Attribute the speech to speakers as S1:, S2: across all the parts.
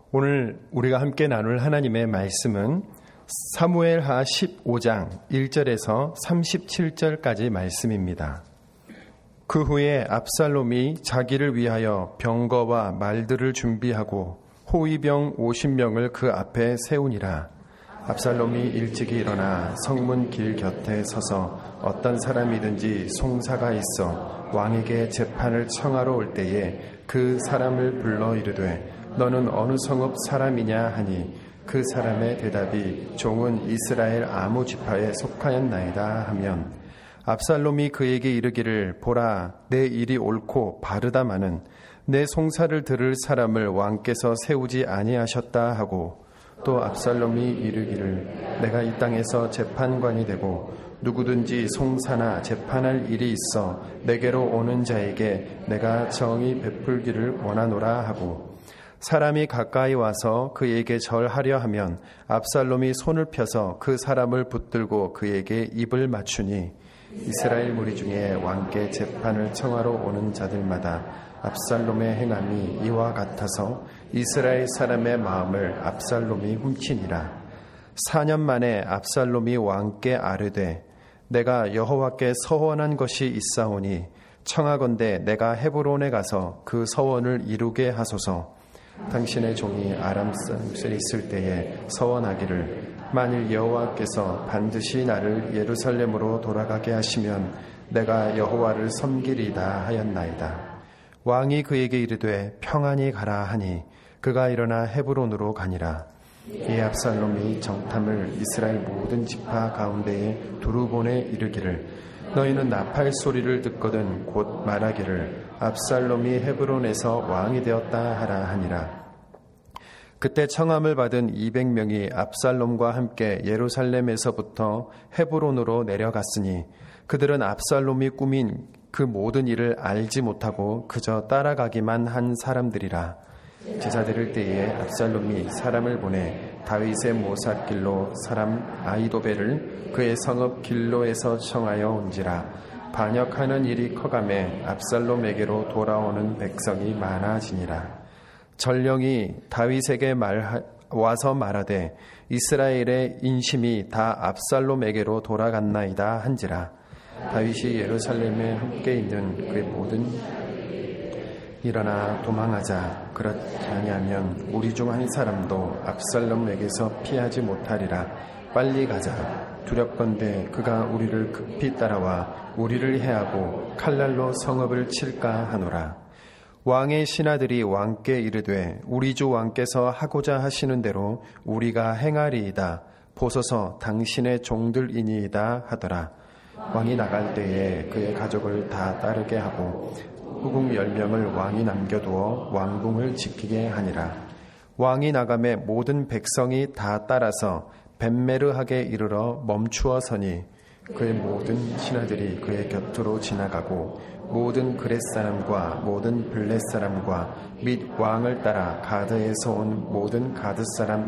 S1: 오늘 우리가 함께 나눌 하나님의 말씀은 사무엘하 15장 1절에서 37절까지 말씀입니다. 그 후에 압살롬이 자기를 위하여 병거와 말들을 준비하고 호위병 50명을 그 앞에 세우니라. 압살롬이 일찍이 일어나 성문 길 곁에 서서 어떤 사람이든지 송사가 있어 왕에게 재판을 청하러 올 때에 그 사람을 불러 이르되 너는 어느 성읍 사람이냐 하니 그 사람의 대답이 종은 이스라엘 아무 지파에 속하였나이다 하면 압살롬이 그에게 이르기를 보라 내 일이 옳고 바르다마는 내 송사를 들을 사람을 왕께서 세우지 아니하셨다 하고 또 압살롬이 이르기를 내가 이 땅에서 재판관이 되고 누구든지 송사나 재판할 일이 있어 내게로 오는 자에게 내가 정의 베풀기를 원하노라 하고 사람이 가까이 와서 그에게 절하려 하면 압살롬이 손을 펴서 그 사람을 붙들고 그에게 입을 맞추니 이스라엘 무리 중에 왕께 재판을 청하러 오는 자들마다 압살롬의 행함이 이와 같아서 이스라엘 사람의 마음을 압살롬이 훔치니라. 4년 만에 압살롬이 왕께 아뢰되 내가 여호와께 서원한 것이 있사오니 청하건대 내가 헤브론에 가서 그 서원을 이루게 하소서. 당신의 종이 아람 사람들이 있을 때에 서원하기를 만일 여호와께서 반드시 나를 예루살렘으로 돌아가게 하시면 내가 여호와를 섬기리다 하였나이다. 왕이 그에게 이르되 평안히 가라 하니 그가 일어나 헤브론으로 가니라. 이에 압살롬이 정탐을 이스라엘 모든 지파 가운데에 두루 보내 이르기를 너희는 나팔 소리를 듣거든 곧 말하기를 압살롬이 헤브론에서 왕이 되었다 하라 하니라. 그때 청함을 받은 200명이 압살롬과 함께 예루살렘에서부터 헤브론으로 내려갔으니 그들은 압살롬이 꾸민 그 모든 일을 알지 못하고 그저 따라가기만 한 사람들이라. 제사 드릴 때에 압살롬이 사람을 보내 다윗의 모삿길로 사람 아히도벨을 그의 성읍 길로에서 청하여 온지라. 반역하는 일이 커가매 압살롬에게로 돌아오는 백성이 많아지니라. 전령이 다윗에게 와서 말하되 이스라엘의 인심이 다 압살롬에게로 돌아갔나이다 한지라. 다윗이 예루살렘에 함께 있는 그의 모든 일어나 도망하자. 그렇지 아니하면 우리 중 한 사람도 압살롬에게서 피하지 못하리라. 빨리 가자. 두렵건대 그가 우리를 급히 따라와 우리를 해하고 칼날로 성읍을 칠까 하노라. 왕의 신하들이 왕께 이르되 우리 주 왕께서 하고자 하시는 대로 우리가 행하리이다. 보소서 당신의 종들이니이다 하더라. 왕이 나갈 때에 그의 가족을 다 따르게 하고 후궁 10명을 왕이 남겨두어 왕궁을 지키게 하니라. 왕이 나가매 모든 백성이 다 따라서 벳메르하게 이르러 멈추어 서니 그의 모든 신하들이 그의 곁으로 지나가고 모든 그렛 사람과 모든 블렛 사람과 및 왕을 따라 가드에서 온 모든 가드 사람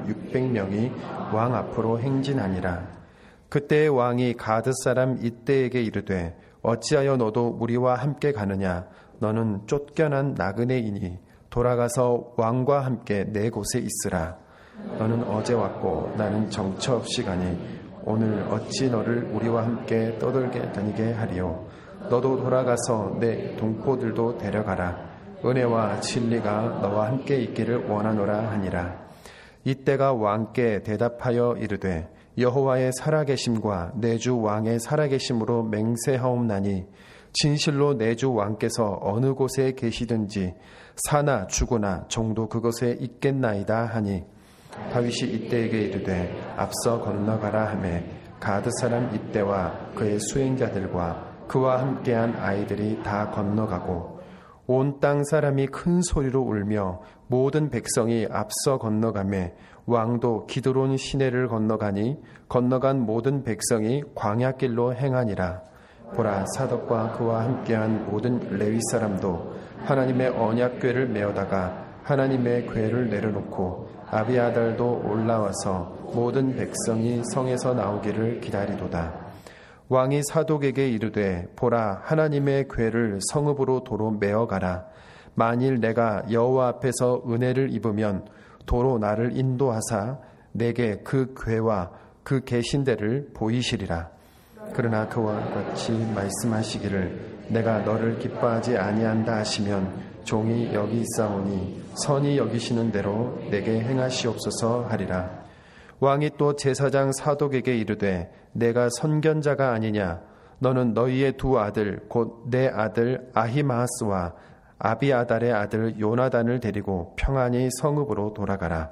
S1: 600명이 왕 앞으로 행진하니라. 그때의 왕이 가드 사람 이때에게 이르되 어찌하여 너도 우리와 함께 가느냐. 너는 쫓겨난 나그네이니 돌아가서 왕과 함께 내 곳에 있으라. 너는 어제 왔고 나는 정처 없이 가니 오늘 어찌 너를 우리와 함께 떠들게 다니게 하리요. 너도 돌아가서 내 동포들도 데려가라. 은혜와 진리가 너와 함께 있기를 원하노라 하니라. 이때가 왕께 대답하여 이르되 여호와의 살아계심과 내 주 왕의 살아계심으로 맹세하옵나니 진실로 내 주 왕께서 어느 곳에 계시든지 사나 죽으나 종도 그곳에 있겠나이다 하니 다윗이 이때에게 이르되 앞서 건너가라 하매 가드 사람 이때와 그의 수행자들과 그와 함께한 아이들이 다 건너가고 온 땅 사람이 큰 소리로 울며 모든 백성이 앞서 건너가매 왕도 기드론 시내를 건너가니 건너간 모든 백성이 광야길로 행하니라. 보라 사독과 그와 함께한 모든 레위 사람도 하나님의 언약궤를 메어다가 하나님의 궤를 내려놓고 아비아달도 올라와서 모든 백성이 성에서 나오기를 기다리도다. 왕이 사독에게 이르되 보라 하나님의 궤를 성읍으로 도로 메어가라. 만일 내가 여호와 앞에서 은혜를 입으면 도로 나를 인도하사 내게 그 궤와 그 계신 데를 보이시리라. 그러나 그와 같이 말씀하시기를 내가 너를 기뻐하지 아니한다 하시면 종이 여기 있사오니 선히 여기시는 대로 내게 행하시옵소서 하리라. 왕이 또 제사장 사독에게 이르되 내가 선견자가 아니냐. 너는 너희의 두 아들 곧 내 아들 아히마아스와 아비아달의 아들 요나단을 데리고 평안히 성읍으로 돌아가라.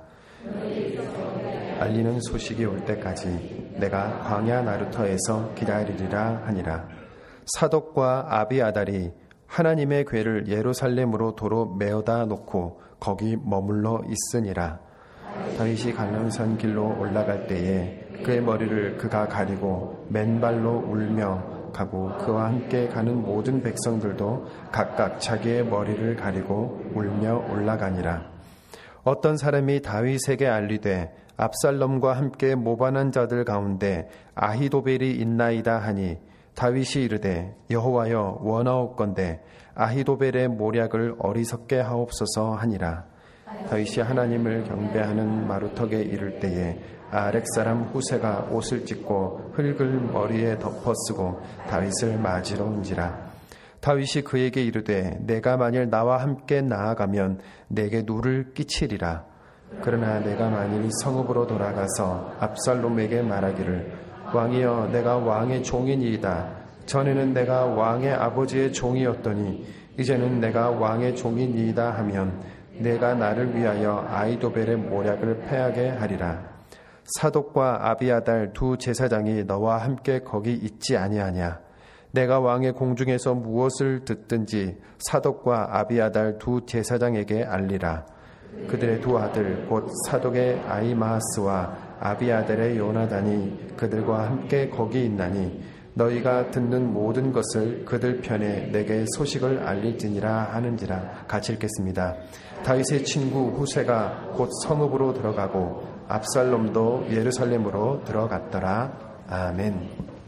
S1: 알리는 소식이 올 때까지 내가 광야 나루터에서 기다리리라 하니라. 사독과 아비아달이 하나님의 궤를 예루살렘으로 도로 메어다 놓고 거기 머물러 있으니라. 다윗이 갈멜산 길로 올라갈 때에 그의 머리를 그가 가리고 맨발로 울며 가고 그와 함께 가는 모든 백성들도 각각 자기의 머리를 가리고 울며 올라가니라. 어떤 사람이 다윗에게 알리되 압살롬과 함께 모반한 자들 가운데 아히도벨이 있나이다 하니 다윗이 이르되 여호와여 원하옵건대 아히도벨의 모략을 어리석게 하옵소서 하니라. 다윗이 하나님을 경배하는 마루턱에 이를 때에 아렉 사람 후세가 옷을 찢고 흙을 머리에 덮어쓰고 다윗을 맞으러 온지라. 다윗이 그에게 이르되 내가 만일 나와 함께 나아가면 내게 누를 끼치리라. 그러나 내가 만일 성읍으로 돌아가서 압살롬에게 말하기를 왕이여 내가 왕의 종이니이다. 전에는 내가 왕의 아버지의 종이었더니 이제는 내가 왕의 종이니이다 하면 내가 나를 위하여 아히도벨의 모략을 패하게 하리라. 사독과 아비아달 두 제사장이 너와 함께 거기 있지 아니하냐. 내가 왕의 공중에서 무엇을 듣든지 사독과 아비아달 두 제사장에게 알리라. 그들의 두 아들 곧 사독의 아히마아스와 아비아달의 요나단이 그들과 함께 거기 있나니 너희가 듣는 모든 것을 그들 편에 내게 소식을 알릴지니라 하는지라. 같이 읽겠습니다. 다윗의 친구 후세가 곧 성읍으로 들어가고 압살롬도 예루살렘으로 들어갔더라. 아멘.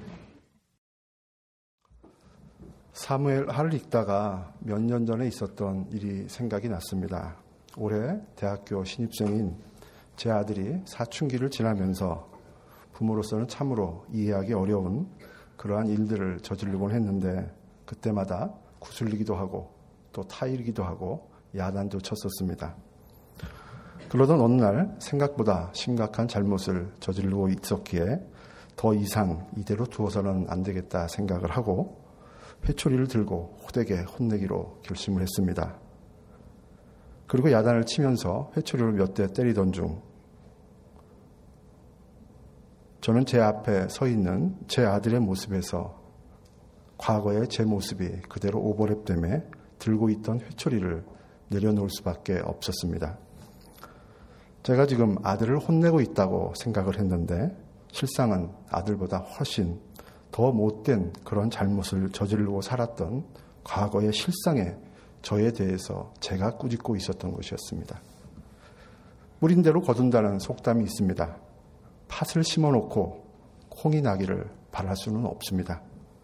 S2: 사무엘하를 읽다가 몇 년 전에 있었던 일이 생각이 났습니다. 올해 대학교 신입생인 제 아들이 사춘기를 지나면서 부모로서는 참으로 이해하기 어려운 그러한 일들을 저지르곤 했는데 그때마다 구슬리기도 하고 또 타이르기도 하고 야단도 쳤었습니다. 그러던 어느 날 생각보다 심각한 잘못을 저지르고 있었기에 더 이상 이대로 두어서는 안 되겠다 생각을 하고 회초리를 들고 호되게 혼내기로 결심을 했습니다. 그리고 야단을 치면서 회초리를 몇 대 때리던 중 저는 제 앞에 서 있는 제 아들의 모습에서 과거의 제 모습이 그대로 오버랩됨에 들고 있던 회초리를 내려놓을 수밖에 없었습니다. 제가 지금 아들을 혼내고 있다고 생각을 했는데 실상은 아들보다 훨씬 더 못된 그런 잘못을 저지르고 살았던 과거의 실상의 저에 대해서 제가 꾸짖고 있었던 것이었습니다. 뿌린 대로 거둔다는 속담이 있습니다. 팥을 심어놓고 콩이 나기를 바랄 수는 없습니다.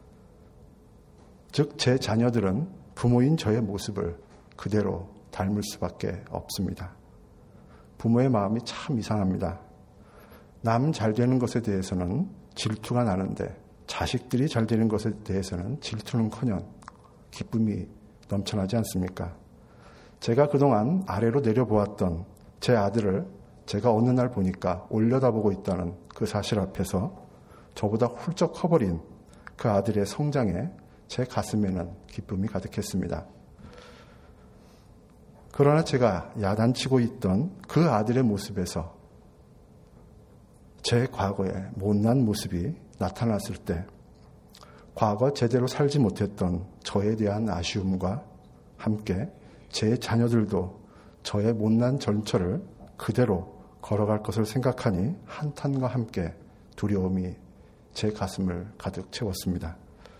S2: 즉 제 자녀들은 부모인 저의 모습을 그대로 닮을 수밖에 없습니다. 부모의 마음이 참 이상합니다. 남 잘 되는 것에 대해서는 질투가 나는데 자식들이 잘 되는 것에 대해서는 질투는커녕 기쁨이 넘쳐나지 않습니까? 제가 그동안 아래로 내려보았던 제 아들을 제가 어느 날 보니까 올려다보고 있다는 그 사실 앞에서 저보다 훌쩍 커버린 그 아들의 성장에 제 가슴에는 기쁨이 가득했습니다. 그러나 제가 야단치고 있던 그 아들의 모습에서 제 과거의 못난 모습이 나타났을 때 과거 제대로 살지 못했던 저에 대한 아쉬움과 함께 제 자녀들도 저의 못난 전철을 그대로 걸어갈 것을 생각하니 한탄과 함께 두려움이 제 가슴을 가득 채웠습니다.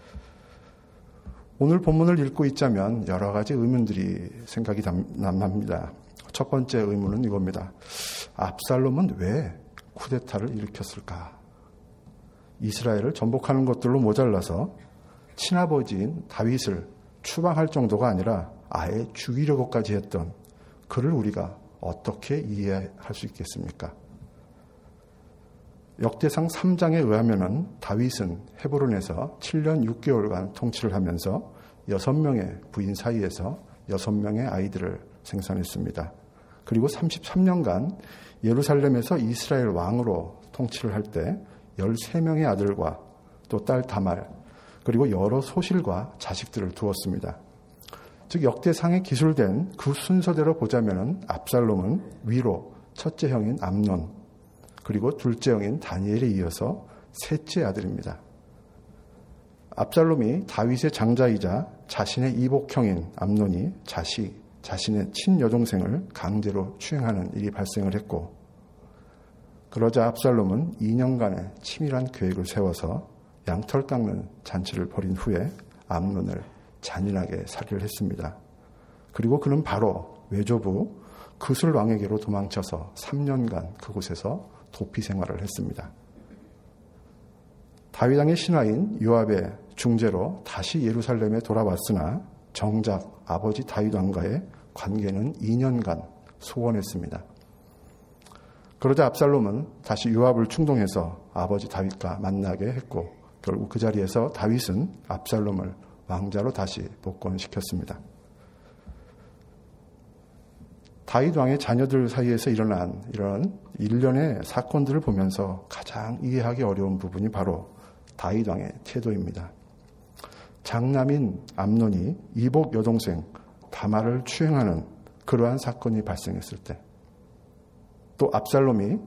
S2: 오늘 본문을 읽고 있자면 여러 가지 의문들이 생각이 납니다. 첫 번째 의문은 이겁니다. 압살롬은 왜 쿠데타를 일으켰을까? 이스라엘을 전복하는 것들로 모자라서 친아버지인 다윗을 추방할 정도가 아니라 아예 죽이려고까지 했던 그를 우리가 어떻게 이해할 수 있겠습니까? 역대상 3장에 의하면은 다윗은 헤브론에서 7년 6개월간 통치를 하면서 6명의 부인 사이에서 6명의 아이들을 생산했습니다. 그리고 33년간 예루살렘에서 이스라엘 왕으로 통치를 할 때 13명의 아들과 또 딸 다말 그리고 여러 소실과 자식들을 두었습니다. 즉 역대상에 기술된 그 순서대로 보자면은 압살롬은 위로 첫째 형인 암논 그리고 둘째 형인 다니엘에 이어서 셋째 아들입니다. 압살롬이 다윗의 장자이자 자신의 이복형인 암논이 자신의 친여동생을 강제로 추행하는 일이 발생을 했고 그러자 압살롬은 2년간의 치밀한 계획을 세워서 양털 깎는 잔치를 벌인 후에 암논을 잔인하게 살해를 했습니다. 그리고 그는 바로 외조부 그술 왕에게로 도망쳐서 3년간 그곳에서 도피 생활을 했습니다. 다윗 왕의 신하인 요압의 중재로 다시 예루살렘에 돌아왔으나 정작 아버지 다윗 왕과의 관계는 2년간 소원했습니다. 그러자 압살롬은 다시 요압을 충동해서 아버지 다윗과 만나게 했고 결국 그 자리에서 다윗은 압살롬을 왕자로 다시 복권시켰습니다. 다윗 왕의 자녀들 사이에서 일어난 이런 일련의 사건들을 보면서 가장 이해하기 어려운 부분이 바로 다윗 왕의 태도입니다. 장남인 암논이 이복 여동생 다말을 추행하는 그러한 사건이 발생했을 때, 또 압살롬이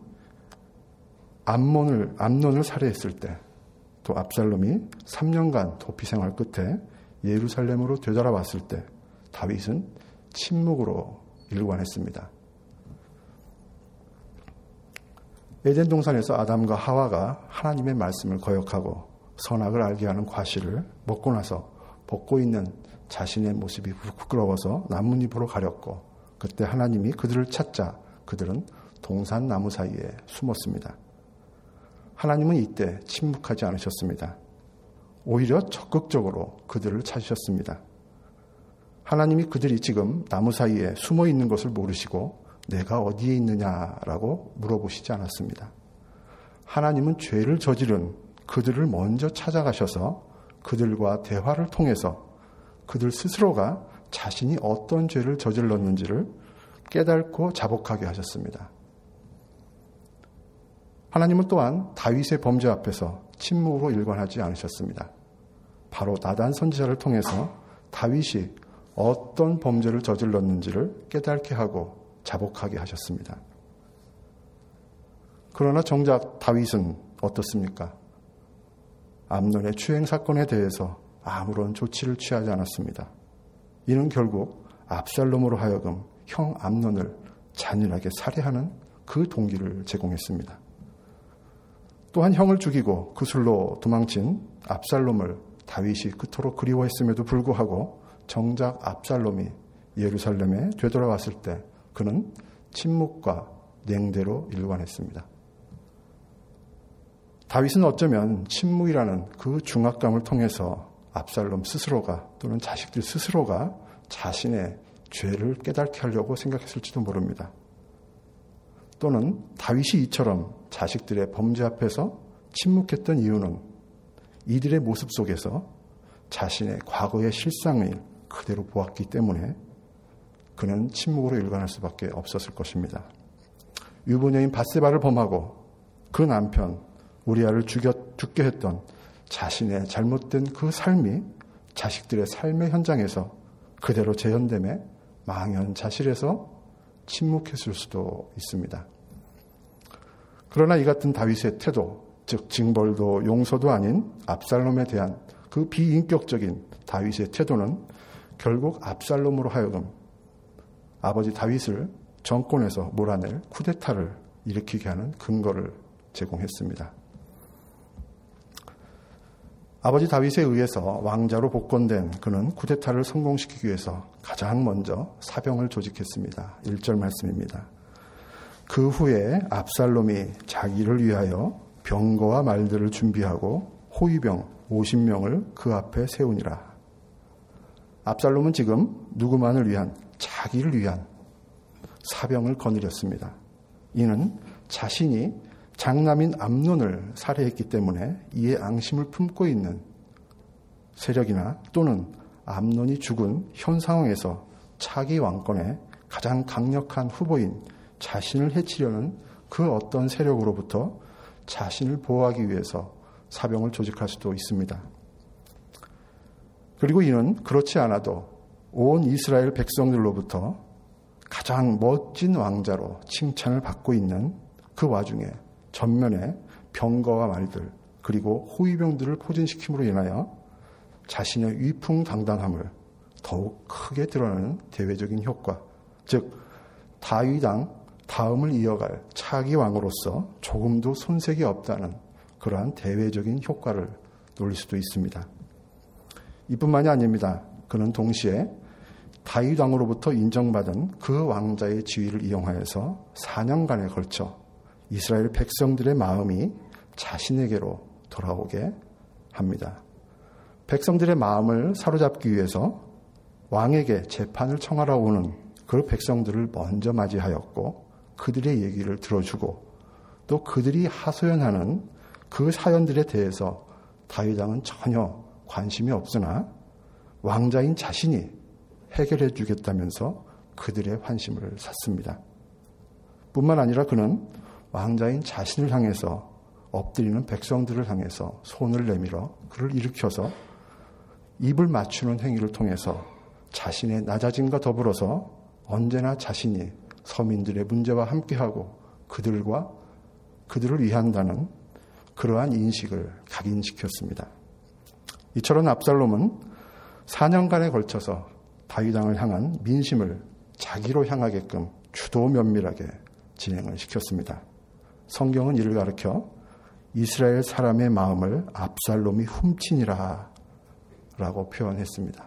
S2: 암논을 살해했을 때, 또 압살롬이 3년간 도피 생활 끝에 예루살렘으로 되돌아왔을 때 다윗은 침묵으로 일관했습니다. 에덴 동산에서 아담과 하와가 하나님의 말씀을 거역하고 선악을 알게 하는 과실을 먹고 나서 벗고 있는 자신의 모습이 부끄러워서 나뭇잎으로 가렸고 그때 하나님이 그들을 찾자 그들은 동산 나무 사이에 숨었습니다. 하나님은 이때 침묵하지 않으셨습니다. 오히려 적극적으로 그들을 찾으셨습니다. 하나님이 그들이 지금 나무 사이에 숨어 있는 것을 모르시고 내가 어디에 있느냐라고 물어보시지 않았습니다. 하나님은 죄를 저지른 그들을 먼저 찾아가셔서 그들과 대화를 통해서 그들 스스로가 자신이 어떤 죄를 저질렀는지를 깨닫고 자복하게 하셨습니다. 하나님은 또한 다윗의 범죄 앞에서 침묵으로 일관하지 않으셨습니다. 바로 나단 선지자를 통해서 다윗이 어떤 범죄를 저질렀는지를 깨닫게 하고 자복하게 하셨습니다. 그러나 정작 다윗은 어떻습니까? 암논의 추행 사건에 대해서 아무런 조치를 취하지 않았습니다. 이는 결국 압살롬으로 하여금 형 암논을 잔인하게 살해하는 그 동기를 제공했습니다. 또한 형을 죽이고 그술로 도망친 압살롬을 다윗이 그토록 그리워했음에도 불구하고 정작 압살롬이 예루살렘에 되돌아왔을 때 그는 침묵과 냉대로 일관했습니다. 다윗은 어쩌면 침묵이라는 그 중압감을 통해서 압살롬 스스로가 또는 자식들 스스로가 자신의 죄를 깨닫게 하려고 생각했을지도 모릅니다. 또는 다윗이 이처럼 자식들의 범죄 앞에서 침묵했던 이유는 이들의 모습 속에서 자신의 과거의 실상을 그대로 보았기 때문에 그는 침묵으로 일관할 수밖에 없었을 것입니다. 유부녀인 밧세바를 범하고 그 남편 우리아를 죽게 했던 자신의 잘못된 그 삶이 자식들의 삶의 현장에서 그대로 재현됨에 망연자실해서 침묵했을 수도 있습니다. 그러나 이 같은 다윗의 태도, 즉 징벌도 용서도 아닌 압살롬에 대한 그 비인격적인 다윗의 태도는 결국 압살롬으로 하여금 아버지 다윗을 정권에서 몰아낼 쿠데타를 일으키게 하는 근거를 제공했습니다. 아버지 다윗에 의해서 왕자로 복권된 그는 쿠데타를 성공시키기 위해서 가장 먼저 사병을 조직했습니다. 1절 말씀입니다. 그 후에 압살롬이 자기를 위하여 병거와 말들을 준비하고 호위병 50명을 그 앞에 세우니라. 압살롬은 지금 누구만을 위한, 자기를 위한 사병을 거느렸습니다. 이는 자신이 장남인 암논을 살해했기 때문에 이에 앙심을 품고 있는 세력이나 또는 암논이 죽은 현 상황에서 차기 왕권의 가장 강력한 후보인 자신을 해치려는 그 어떤 세력으로부터 자신을 보호하기 위해서 사병을 조직할 수도 있습니다. 그리고 이는 그렇지 않아도 온 이스라엘 백성들로부터 가장 멋진 왕자로 칭찬을 받고 있는 그 와중에 전면에 병거와 말들 그리고 호위병들을 포진시킴으로 인하여 자신의 위풍당당함을 더욱 크게 드러내는 대외적인 효과, 즉 다윗왕 다음을 이어갈 차기 왕으로서 조금도 손색이 없다는 그러한 대외적인 효과를 노릴 수도 있습니다. 이뿐만이 아닙니다. 그는 동시에 다윗 왕으로부터 인정받은 그 왕자의 지위를 이용하여서 4년간에 걸쳐 이스라엘 백성들의 마음이 자신에게로 돌아오게 합니다. 백성들의 마음을 사로잡기 위해서 왕에게 재판을 청하러 오는 그 백성들을 먼저 맞이하였고 그들의 얘기를 들어주고 또 그들이 하소연하는 그 사연들에 대해서 다윗 왕은 전혀 관심이 없으나 왕자인 자신이 해결해 주겠다면서 그들의 환심을 샀습니다. 뿐만 아니라 그는 왕자인 자신을 향해서 엎드리는 백성들을 향해서 손을 내밀어 그를 일으켜서 입을 맞추는 행위를 통해서 자신의 낮아짐과 더불어서 언제나 자신이 서민들의 문제와 함께하고 그들을 위한다는 그러한 인식을 각인시켰습니다. 이처럼 압살롬은 4년간에 걸쳐서 다윗 왕을 향한 민심을 자기로 향하게끔 주도 면밀하게 진행을 시켰습니다. 성경은 이를 가리켜 이스라엘 사람의 마음을 압살롬이 훔치니라 라고 표현했습니다.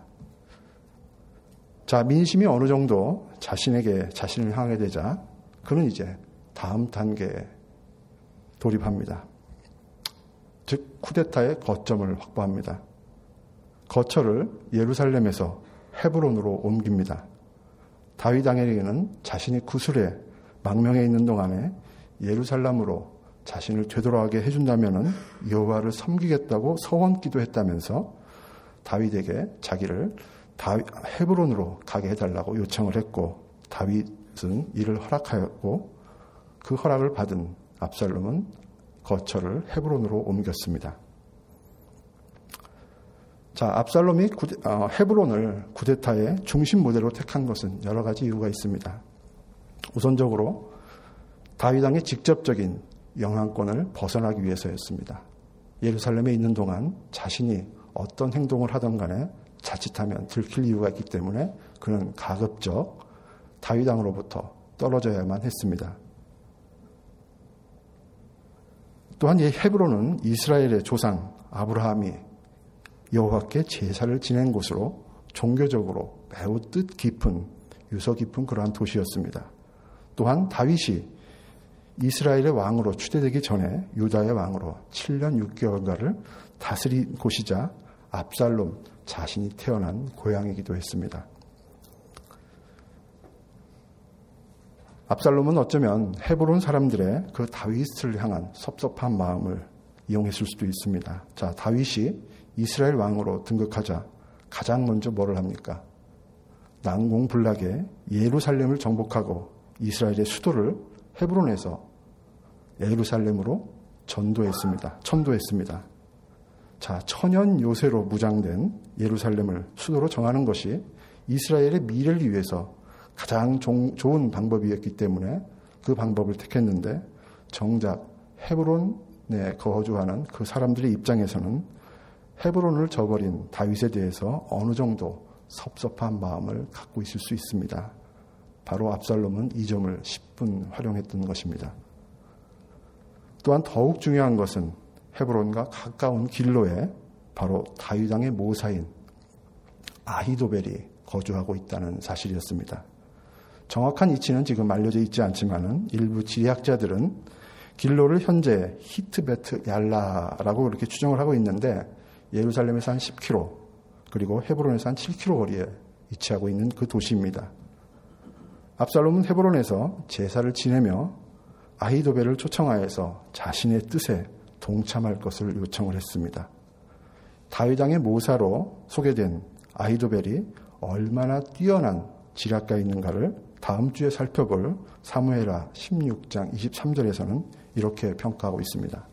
S2: 자, 민심이 어느 정도 자신을 향하게 되자 그는 이제 다음 단계에 돌입합니다. 즉 쿠데타의 거점을 확보합니다. 거처를 예루살렘에서 헤브론으로 옮깁니다. 다윗 왕에게는 자신이 구술에 망명해 있는 동안에 예루살렘으로 자신을 되돌아가게 해준다면 여호와를 섬기겠다고 서원 기도했다면서 다윗에게 자기를 헤브론으로 가게 해달라고 요청을 했고 다윗은 이를 허락하였고 그 허락을 받은 압살롬은 거처를 헤브론으로 옮겼습니다. 자, 압살롬이 헤브론을 쿠데타의 중심 무대로 택한 것은 여러 가지 이유가 있습니다. 우선적으로 다윗 왕의 직접적인 영향권을 벗어나기 위해서였습니다. 예루살렘에 있는 동안 자신이 어떤 행동을 하던 간에 자칫하면 들킬 이유가 있기 때문에 그는 가급적 다윗 왕으로부터 떨어져야만 했습니다. 또한 이 헤브론은 이스라엘의 조상 아브라함이 여호와께 제사를 지낸 곳으로 종교적으로 매우 유서 깊은 그러한 도시였습니다. 또한 다윗이 이스라엘의 왕으로 추대되기 전에 유다의 왕으로 7년 6개월가를 다스린 곳이자 압살롬 자신이 태어난 고향이기도 했습니다. 압살롬은 어쩌면 헤브론 사람들의 그 다윗을 향한 섭섭한 마음을 이용했을 수도 있습니다. 자, 다윗이 이스라엘 왕으로 등극하자 가장 먼저 뭐를 합니까? 난공불락에 예루살렘을 정복하고 이스라엘의 수도를 헤브론에서 예루살렘으로 천도했습니다. 자, 천연 요새로 무장된 예루살렘을 수도로 정하는 것이 이스라엘의 미래를 위해서 가장 좋은 방법이었기 때문에 그 방법을 택했는데 정작 헤브론에 거주하는 그 사람들의 입장에서는 헤브론을 저버린 다윗에 대해서 어느 정도 섭섭한 마음을 갖고 있을 수 있습니다. 바로 압살롬은 이 점을 10분 활용했던 것입니다. 또한 더욱 중요한 것은 헤브론과 가까운 길로에 바로 다윗 왕의 모사인 아히도벨이 거주하고 있다는 사실이었습니다. 정확한 위치는 지금 알려져 있지 않지만은 일부 지리학자들은 길로를 현재 히트베트 얄라라고 그렇게 추정을 하고 있는데 예루살렘에서 한 10km 그리고 헤브론에서 한 7km 거리에 위치하고 있는 그 도시입니다. 압살롬은 헤브론에서 제사를 지내며 아히도벨을 초청하여서 자신의 뜻에 동참할 것을 요청을 했습니다. 다윗 왕의 모사로 소개된 아히도벨이 얼마나 뛰어난 지략가였는가를 다음 주에 살펴볼 사무엘하 16장 23절에서는 이렇게 평가하고 있습니다.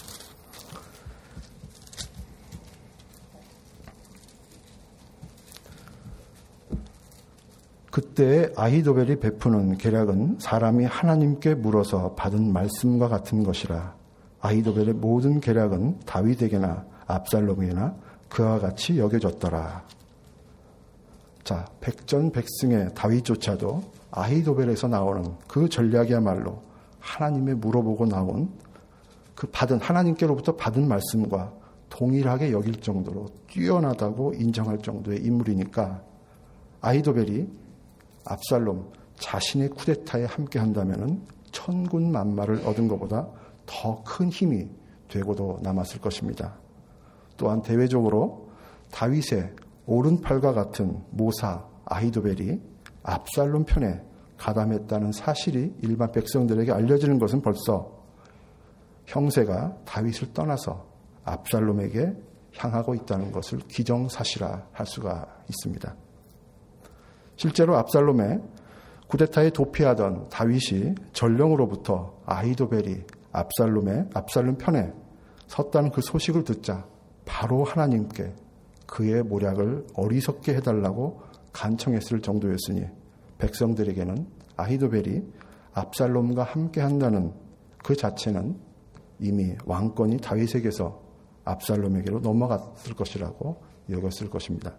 S2: 그때 아히도벨이 베푸는 계략은 사람이 하나님께 물어서 받은 말씀과 같은 것이라. 아히도벨의 모든 계략은 다윗에게나 압살롬에게나 그와 같이 여겨졌더라. 자, 백전백승의 다윗조차도 아히도벨에서 나오는 그 전략이야말로 하나님의 물어보고 나온 그 하나님께로부터 받은 말씀과 동일하게 여길 정도로 뛰어나다고 인정할 정도의 인물이니까 아히도벨이 압살롬 자신의 쿠데타에 함께 한다면 천군 만마를 얻은 것보다 더 큰 힘이 되고도 남았을 것입니다. 또한 대외적으로 다윗의 오른팔과 같은 모사 아히도벨이 압살롬 편에 가담했다는 사실이 일반 백성들에게 알려지는 것은 벌써 형세가 다윗을 떠나서 압살롬에게 향하고 있다는 것을 기정사실화할 수가 있습니다. 실제로 압살롬의 쿠데타에 도피하던 다윗이 전령으로부터 아히도벨이 압살롬 편에 섰다는 그 소식을 듣자 바로 하나님께 그의 모략을 어리석게 해달라고 간청했을 정도였으니 백성들에게는 아히도벨이 압살롬과 함께 한다는 그 자체는 이미 왕권이 다윗에게서 압살롬에게로 넘어갔을 것이라고 여겼을 것입니다.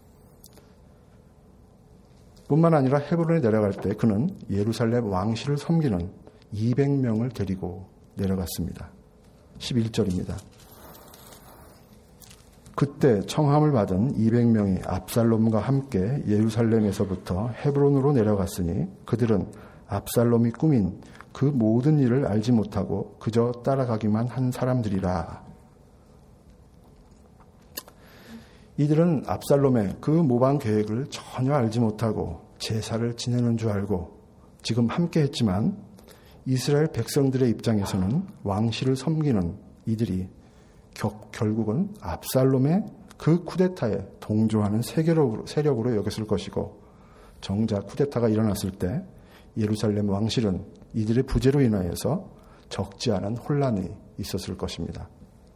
S2: 뿐만 아니라 헤브론에 내려갈 때 그는 예루살렘 왕실을 섬기는 200명을 데리고 내려갔습니다. 11절입니다. 그때 청함을 받은 200명이 압살롬과 함께 예루살렘에서부터 헤브론으로 내려갔으니 그들은 압살롬이 꾸민 그 모든 일을 알지 못하고 그저 따라가기만 한 사람들이라. 이들은 압살롬의 그 모방 계획을 전혀 알지 못하고 제사를 지내는 줄 알고 지금 함께 했지만 이스라엘 백성들의 입장에서는 왕실을 섬기는 이들이 결국은 압살롬의 그 쿠데타에 동조하는 세력으로 여겼을 것이고 정작 쿠데타가 일어났을 때 예루살렘 왕실은 이들의 부재로 인하여서 적지 않은 혼란이 있었을 것입니다.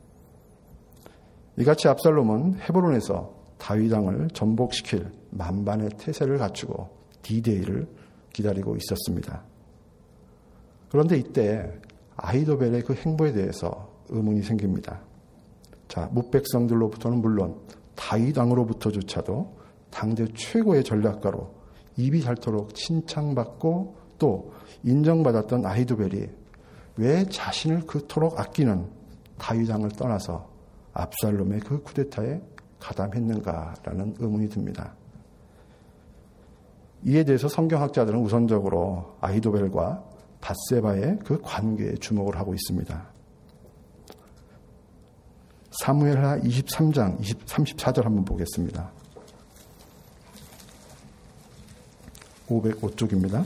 S2: 이같이 압살롬은 헤브론에서 다윗 왕을 전복시킬 만반의 태세를 갖추고 D-Day를 기다리고 있었습니다. 그런데 이때 아히도벨의 그 행보에 대해서 의문이 생깁니다. 자, 뭇백성들로부터는 물론 다윗 왕으로부터조차도 당대 최고의 전략가로 입이 닳도록 칭찬받고 또 인정받았던 아히도벨이 왜 자신을 그토록 아끼는 다윗 왕을 떠나서 압살롬의 그 쿠데타에 가담했는가라는 의문이 듭니다. 이에 대해서 성경학자들은 우선적으로 아히도벨과 밧세바의 그 관계에 주목을 하고 있습니다. 사무엘하 23장 34절 한번 보겠습니다. 505쪽입니다.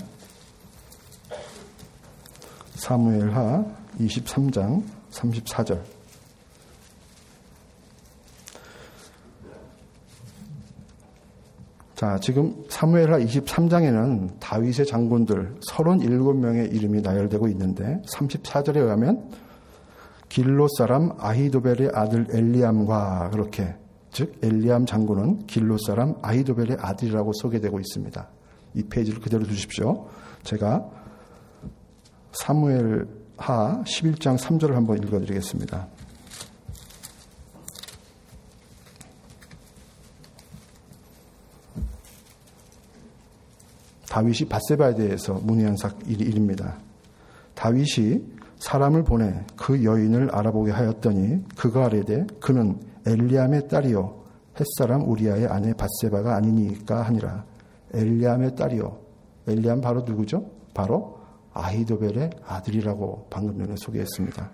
S2: 사무엘하 23장 34절. 자, 지금 사무엘하 23장에는 다윗의 장군들 37명의 이름이 나열되고 있는데 34절에 의하면 길롯 사람 아히도벨의 아들 엘리암과 그렇게 즉 엘리암 장군은 길롯 사람 아히도벨의 아들이라고 소개되고 있습니다. 이 페이지를 그대로 두십시오. 제가 사무엘하 11장 3절을 한번 읽어드리겠습니다. 다윗이 밧세바에 대해서 문의한 일입니다. 다윗이 사람을 보내 그 여인을 알아보게 하였더니 그가 아뢰되 그는 엘리암의 딸이요 햇사람 우리아의 아내 밧세바가 아니니까 하니라. 엘리암의 딸이요. 엘리암 바로 누구죠? 바로 아히도벨의 아들이라고 방금 전에 소개했습니다.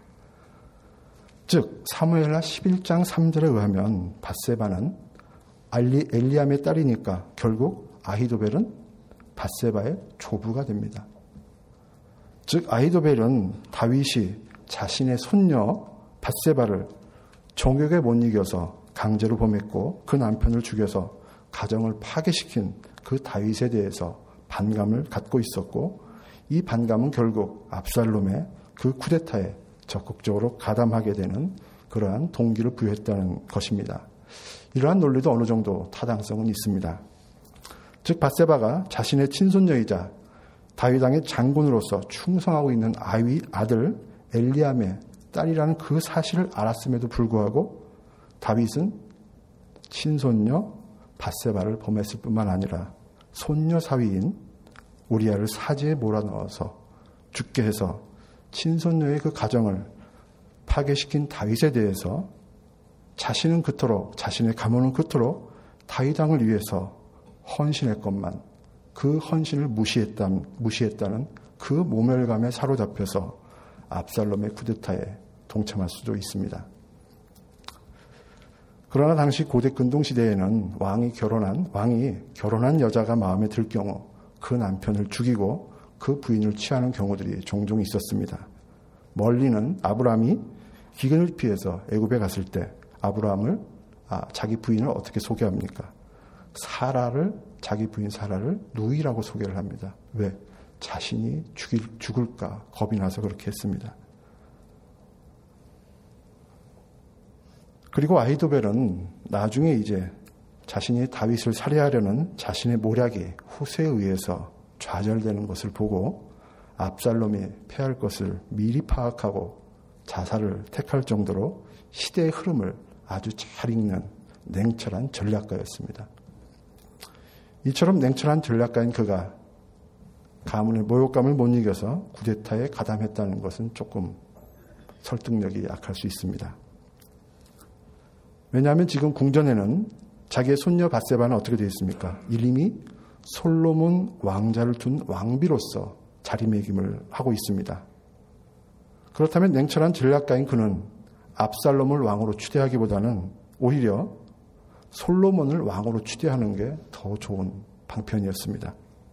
S2: 즉 사무엘하 11장 3절에 의하면 밧세바는 엘리암의 딸이니까 결국 아히도벨은 밧세바의 조부가 됩니다. 즉 아히도벨은 다윗이 자신의 손녀 밧세바를 정욕에 못 이겨서 강제로 범했고 그 남편을 죽여서 가정을 파괴시킨 그 다윗에 대해서 반감을 갖고 있었고, 이 반감은 결국 압살롬의 그 쿠데타에 적극적으로 가담하게 되는 그러한 동기를 부여했다는 것입니다. 이러한 논리도 어느 정도 타당성은 있습니다. 즉 밧세바가 자신의 친손녀이자 다윗 왕의 장군으로서 충성하고 있는 아들 엘리암의 딸이라는 그 사실을 알았음에도 불구하고 다윗은 친손녀 밧세바를 범했을 뿐만 아니라 손녀 사위인 우리아를 사지에 몰아넣어서 죽게 해서 친손녀의 그 가정을 파괴시킨 다윗에 대해서 자신은 그토록, 자신의 가문은 그토록 다윗 왕을 위해서 헌신했건만 그 헌신을 무시했다는 그 모멸감에 사로잡혀서 압살롬의 쿠데타에 동참할 수도 있습니다. 그러나 당시 고대 근동 시대에는 왕이 결혼한 여자가 마음에 들 경우 그 남편을 죽이고 그 부인을 취하는 경우들이 종종 있었습니다. 멀리는 아브라함이 기근을 피해서 애굽에 갔을 때 자기 부인을 어떻게 소개합니까? 자기 부인 사라를 누이라고 소개를 합니다. 왜? 자신이 죽을까 겁이 나서 그렇게 했습니다. 그리고 아히도벨은 나중에 이제 자신이 다윗을 살해하려는 자신의 모략이 후세에 의해서 좌절되는 것을 보고 압살롬이 패할 것을 미리 파악하고 자살을 택할 정도로 시대의 흐름을 아주 잘 읽는 냉철한 전략가였습니다. 이처럼 냉철한 전략가인 그가 가문의 모욕감을 못 이겨서 쿠데타에 가담했다는 것은 조금 설득력이 약할 수 있습니다. 왜냐하면 지금 궁전에는 자기의 손녀 밧세바는 어떻게 되어 있습니까? 이름이 솔로몬 왕자를 둔 왕비로서 자리매김을 하고 있습니다. 그렇다면 냉철한 전략가인 그는 압살롬을 왕으로 추대하기보다는 오히려 솔로몬을 왕으로 추대하는 게 더 좋은 방편이었습니다.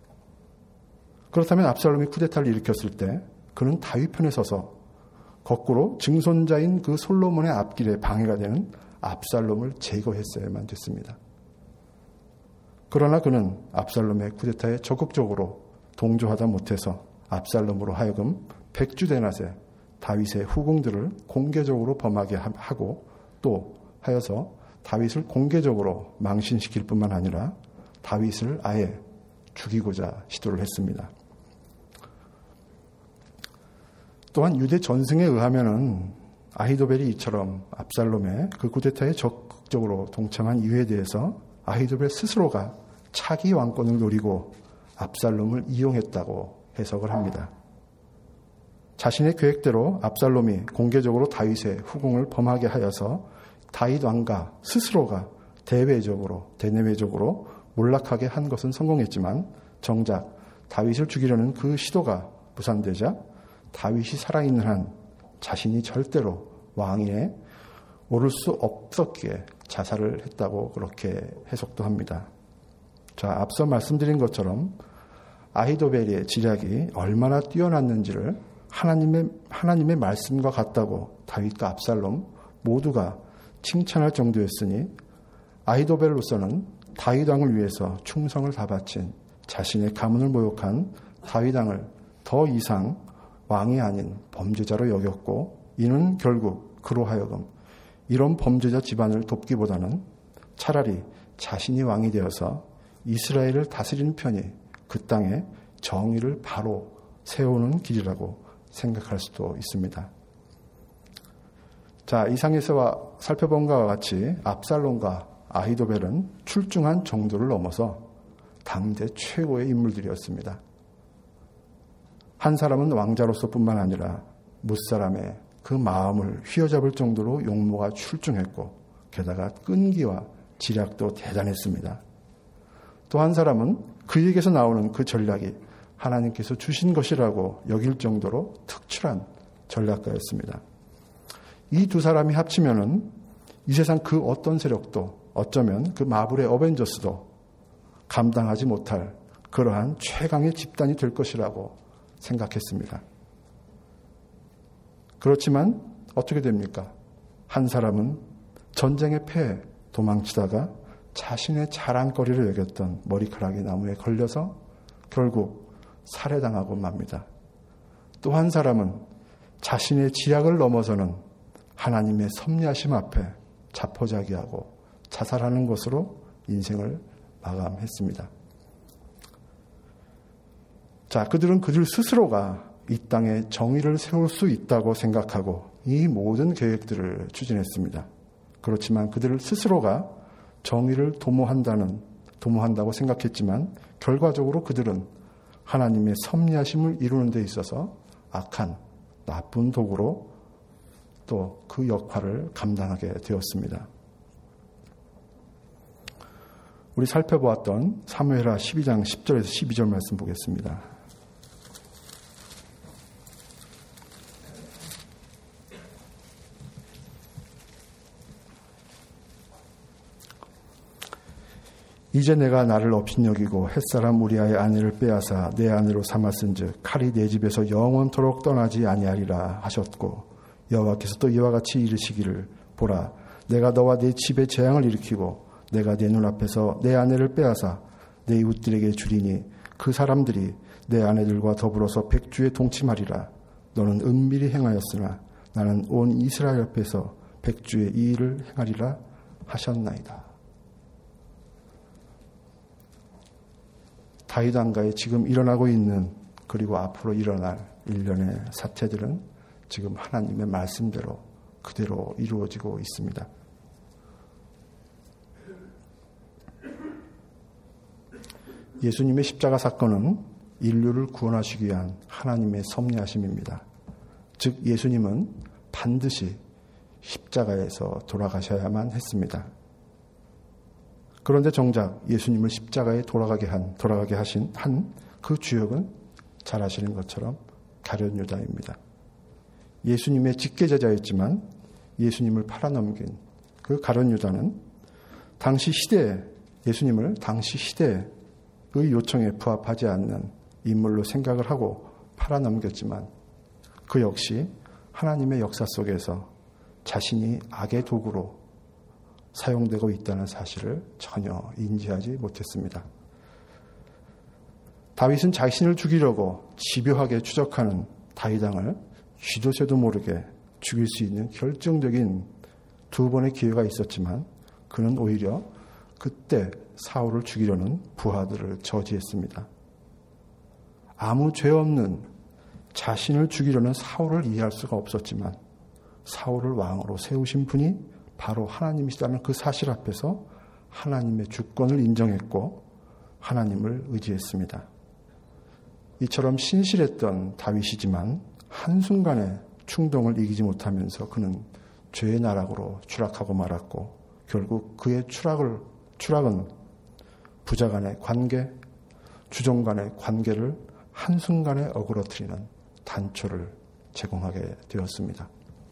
S2: 그렇다면 압살롬이 쿠데타를 일으켰을 때 그는 다윗 편에 서서 거꾸로 증손자인 그 솔로몬의 앞길에 방해가 되는 압살롬을 제거했어야만 됐습니다. 그러나 그는 압살롬의 쿠데타에 적극적으로 동조하다 못해서 압살롬으로 하여금 백주대낮에 다윗의 후궁들을 공개적으로 범하게 하고 또 하여서 다윗을 공개적으로 망신시킬 뿐만 아니라 다윗을 아예 죽이고자 시도를 했습니다. 또한 유대 전승에 의하면은 아히도벨이 이처럼 압살롬의 그 쿠데타에 적극적으로 동참한 이유에 대해서 아히도벨 스스로가 차기 왕권을 노리고 압살롬을 이용했다고 해석을 합니다. 자신의 계획대로 압살롬이 공개적으로 다윗의 후궁을 범하게 하여서 다윗 왕가 스스로가 대내외적으로 몰락하게 한 것은 성공했지만 정작 다윗을 죽이려는 그 시도가 무산되자 다윗이 살아있는 한 자신이 절대로 왕위에 오를 수 없었기에 자살을 했다고 그렇게 해석도 합니다. 자, 앞서 말씀드린 것처럼 아히도벨의 지략이 얼마나 뛰어났는지를 하나님의 말씀과 같다고 다윗과 압살롬 모두가 칭찬할 정도였으니 아히도벨로서는 다윗 왕을 위해서 충성을 다 바친 자신의 가문을 모욕한 다윗 왕을 더 이상 왕이 아닌 범죄자로 여겼고, 이는 결국 그로 하여금 이런 범죄자 집안을 돕기보다는 차라리 자신이 왕이 되어서 이스라엘을 다스리는 편이 그 땅에 정의를 바로 세우는 길이라고 생각할 수도 있습니다. 자, 이상에서 살펴본 것과 같이 압살롬과 아히도벨은 출중한 정도를 넘어서 당대 최고의 인물들이었습니다. 한 사람은 왕자로서뿐만 아니라 뭇사람의 그 마음을 휘어잡을 정도로 용모가 출중했고 게다가 끈기와 지략도 대단했습니다. 또 한 사람은 그에게서 나오는 그 전략이 하나님께서 주신 것이라고 여길 정도로 특출한 전략가였습니다. 이 두 사람이 합치면은 이 세상 그 어떤 세력도 어쩌면 그 마블의 어벤져스도 감당하지 못할 그러한 최강의 집단이 될 것이라고 생각했습니다. 그렇지만 어떻게 됩니까? 한 사람은 전쟁의 패에 도망치다가 자신의 자랑거리를 여겼던 머리카락이 나무에 걸려서 결국 살해당하고 맙니다. 또 한 사람은 자신의 지략을 넘어서는 하나님의 섭리하심 앞에 자포자기하고 자살하는 것으로 인생을 마감했습니다. 자, 그들은 그들 스스로가 이 땅에 정의를 세울 수 있다고 생각하고 이 모든 계획들을 추진했습니다. 그렇지만 그들 스스로가 정의를 도모한다고 생각했지만 결과적으로 그들은 하나님의 섭리하심을 이루는 데 있어서 악한 나쁜 도구로 또 그 역할을 감당하게 되었습니다. 우리 살펴보았던 사무엘하 12장 10절에서 12절 말씀 보겠습니다. 이제 내가 나를 업신여기고 햇사람 우리아의 아내를 빼앗아 내 아내로 삼았은즉 칼이 내 집에서 영원토록 떠나지 아니하리라 하셨고 여호와께서 또 이와 같이 이르시기를 보라 내가 너와 내 집에 재앙을 일으키고 내가 내 눈앞에서 내 아내를 빼앗아 내 이웃들에게 주리니 그 사람들이 내 아내들과 더불어서 백주에 동침하리라. 너는 은밀히 행하였으나 나는 온 이스라엘 앞에서 백주의 이 일을 행하리라 하셨나이다. 다윗 왕가에 지금 일어나고 있는 그리고 앞으로 일어날 일련의 사태들은 지금 하나님의 말씀대로 그대로 이루어지고 있습니다. 예수님의 십자가 사건은 인류를 구원하시기 위한 하나님의 섭리하심입니다. 즉 예수님은 반드시 십자가에서 돌아가셔야만 했습니다. 그런데 정작 예수님을 십자가에 돌아가게 하신 그 주역은 잘 아시는 것처럼 가룟 유다입니다. 예수님의 직계제자였지만 예수님을 팔아넘긴 그 가룟 유다는 예수님을 당시 시대의 요청에 부합하지 않는 인물로 생각을 하고 팔아넘겼지만 그 역시 하나님의 역사 속에서 자신이 악의 도구로 사용되고 있다는 사실을 전혀 인지하지 못했습니다. 다윗은 자신을 죽이려고 집요하게 추적하는 다윗 왕을 쥐도 새도 모르게 죽일 수 있는 결정적인 2번의 기회가 있었지만 그는 오히려 그때 사울을 죽이려는 부하들을 저지했습니다. 아무 죄 없는 자신을 죽이려는 사울을 이해할 수가 없었지만 사울을 왕으로 세우신 분이 바로 하나님이시다는 그 사실 앞에서 하나님의 주권을 인정했고 하나님을 의지했습니다. 이처럼 신실했던 다윗이지만 한순간에 충동을 이기지 못하면서 그는 죄의 나락으로 추락하고 말았고 결국 그의 추락은 부자 간의 관계, 주종 간의 관계를 한순간에 어그러뜨리는 단초를 제공하게 되었습니다.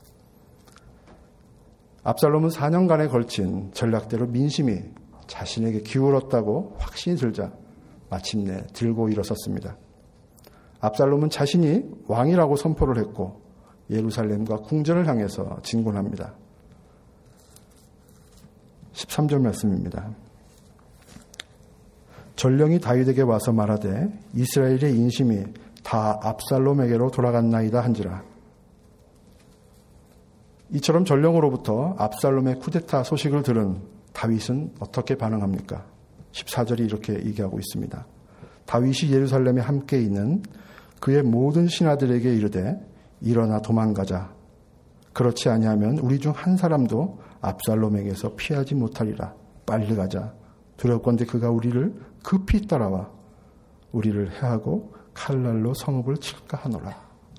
S2: 압살롬은 4년간에 걸친 전략대로 민심이 자신에게 기울었다고 확신이 들자 마침내 들고 일어섰습니다. 압살롬은 자신이 왕이라고 선포를 했고 예루살렘과 궁전을 향해서 진군합니다. 13절 말씀입니다. 전령이 다윗에게 와서 말하되 이스라엘의 인심이 다 압살롬에게로 돌아갔나이다 한지라. 이처럼 전령으로부터 압살롬의 쿠데타 소식을 들은 다윗은 어떻게 반응합니까? 14절이 이렇게 얘기하고 있습니다. 다윗이 예루살렘에 함께 있는 그의 모든 신하들에게 이르되 일어나 도망가자. 그렇지 아니하면 우리 중 한 사람도 압살롬에게서 피하지 못하리라. 빨리 가자. 두렵건대 그가 우리를 급히 따라와 우리를 해하고 칼날로 성읍을 칠까 하노라.